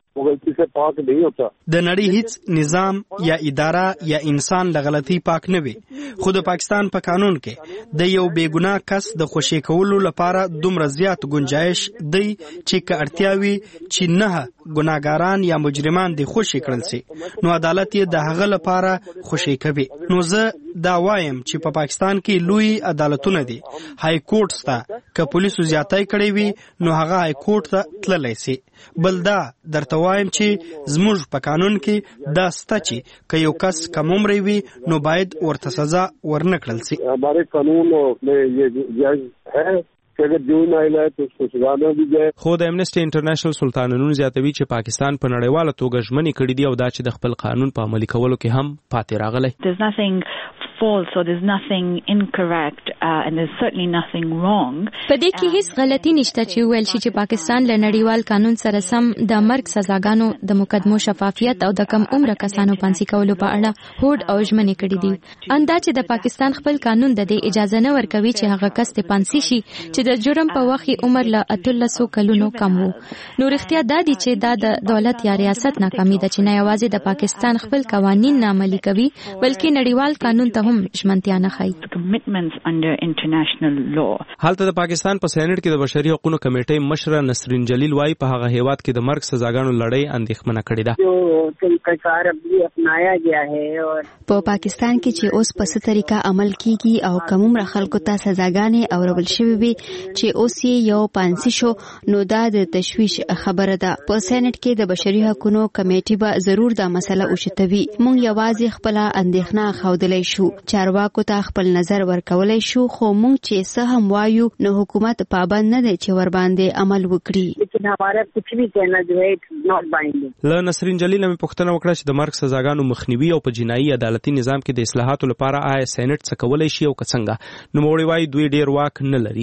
Speaker 13: वो गलती से पाक नहीं होता.
Speaker 16: د نړۍ هیڅ نظام یا اداره یا انسان له غلطي پاک نه وي، خو د پاکستان په قانون کې د یو بې ګناه کس د خوشي کولو لپاره دومره زیات گنجائش دی چې که اړتیا وي چې نه ګناګاران یا مجرمان دي خوشي کړل سي، نو عدالت یې د هغه لپاره خوشي کوي. نو زه دا وایم چې په پاکستان کې لوی عدالتونه دي، های کورټ سته، که پولیسو زیاتای کړی وي نو هغه های کورټ ته تللی سي. بل دا درته وایم چې زموږ په قانون کې دا سته چې که یو کس کم عمری وي نو باید ورته سزا ورنه کړل سي.
Speaker 13: हमारे कानून में ये जायज है कि अगर जुर्म आइला है तो उसको सजा न दी जाए.
Speaker 11: خو د امنیسټي انټرنیشنل سلطان نون زیاتوي چې پاکستان په نړیواله توګه ژمنې کړې دي او دا چې د خپل قانون په عملي کولو کې هم پاتې راغلی.
Speaker 12: There's nothing false or there's nothing incorrect uh, and there's certainly nothing wrong.
Speaker 15: په دې کې هیڅ غلطي نشته چې ویل شي چې پاکستان له نړیوال قانون سره سم د مرګ سزاګانو د مقدمو شفافیت او د کم عمر کسانو پانسي کولو په اړه هوډ او ژمنې کړې دي. اندا چې د پاکستان خپل قانون د دې اجازه نه ورکوي چې هغه کس ته پانسي شي چې د جرم په وخت عمر له اتلسو کلونو کم وو. نو رښتیا دا دي چې دا د دولت یا ریاست ناکامي ده چې نه یوازې د پاکستان خپل قوانین نه عملي کوي بلکې نړیوال قانون ته هم ژمنتیا نه ښيي.
Speaker 11: هلته د پاکستان په سېنات کې د بشري حقوقو کمیټې مشر نسرین جلیل وايي په هغه هیواد کې د مرګ سزاګانو لړۍ اندېښمنه کړې ده.
Speaker 1: په پاکستان کې چې اوس په څه طریقه عمل کیږي او کوم عمر خلکو ته سزاګانې اورول شوې وي چې اوس یې یو پانسي شو نو دا د تشویش خبره ده. په سېنات کې د بشري حقوقو کمیټې به ضرور دا مسله اوچتوي. موږ یوازې خپل اندېښنه ښودلای شو، چارواکو ته خپل نظر ورکولای شو، خو موږ چې څه هم وایو نو حکومت پابند نه دی چې ور باندې عمل وکړي.
Speaker 11: له نسرین جلیل مې پوښتنه وکړه چې د مرګ سزاګانو مخنیوي او په جنایي عدالتي نظام کې د اصلاحاتو لپاره آیا سېنات څه کولی شي او که څنګه. نو موړي وايي دوی ډیر واک نه لري.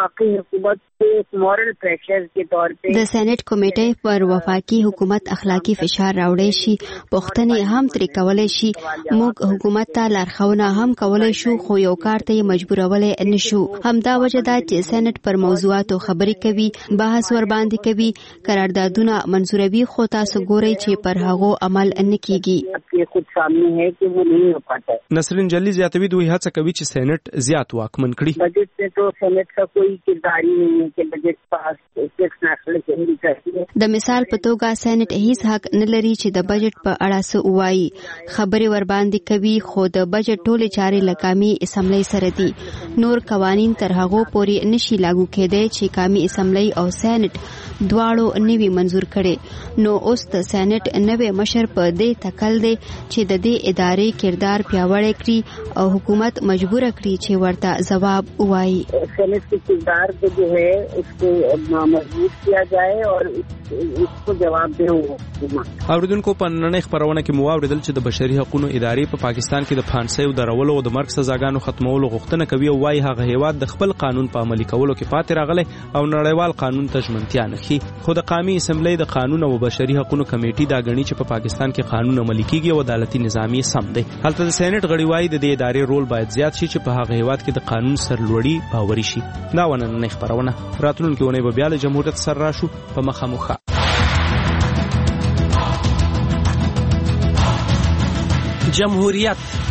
Speaker 1: د سېنات کمیټې پر وفاقي حکومت اخلاقی فشار راوړی شي، پوښتنې هم ترې کولای شي، موږ حکومت ته لارښوونه هم کولای شو، خو یو کار ته یې مجبورولای نشو. همدا وجه ده چې سېنات پر موضوعاتو خبرې کوي، بحث ور باندې کوي، قراردادونه منظوروي، خو تاسو ګورئ چې پر هغو عمل نه کیږي.
Speaker 11: نسرین جلیل زیاتوي دوی هڅه کوي چې سېنات زیات واکمن کړي.
Speaker 1: بجٹ سے تو سېنات کا کوئی کردار ہی نہیں ہے کہ بجٹ پاس ټیکس ناخله کوي. د مثال په توګه سېنات هیڅ حق نه لري چې د بجټ په اړه څه وایي، خبرې ور باندې کوي، خو د بجټ ټولې چارې له قومي اسمبلی سره دي. نور قوانین تر هغو پورې نشي لاګو کېدای چې قومي اسمبلی او سېنات دواړو نوي منظور کړي. نو اوس د سېنات نوې مشر په دې تکل دی چې د دې ادارې کردار پیاوړی کړي او حکومت مجبور کړي چې ورته جواب ووایي. سېنات کې کردار جو ہے اس کو مضبوط کیا جائے اور اس کو جواب دے حکومت.
Speaker 11: اوریدونکو په نړۍ خبرونه کې مو اوریدل چې د بشري حقوقو ادارې په پاکستان کې د پانسۍ او درولو او د مرګ سزاګانو ختمولو غوښتنه کوي او وايي هغه هیواد د خپل قانون په عملي کولو کې پاتې راغلی او نړیوال قانون ته ژمنتیا نه ښيي. خو د قومي اسمبلی د قانون او بشري حقوقو کمیټې دا غني چې په پاکستان کې قانون عملي کیږي او عدالتي نظام یې سم دی. هلته د سېنات غړي وايي د دې ادارې رول باید زیات شي چې په هغه هیواد کې د قانون سرلوړي باوري شي. دا ونه نه خبرونه راتلونکي ونه به بیا د جمهوریت سره راشو په مخامخ.
Speaker 22: جمهوریت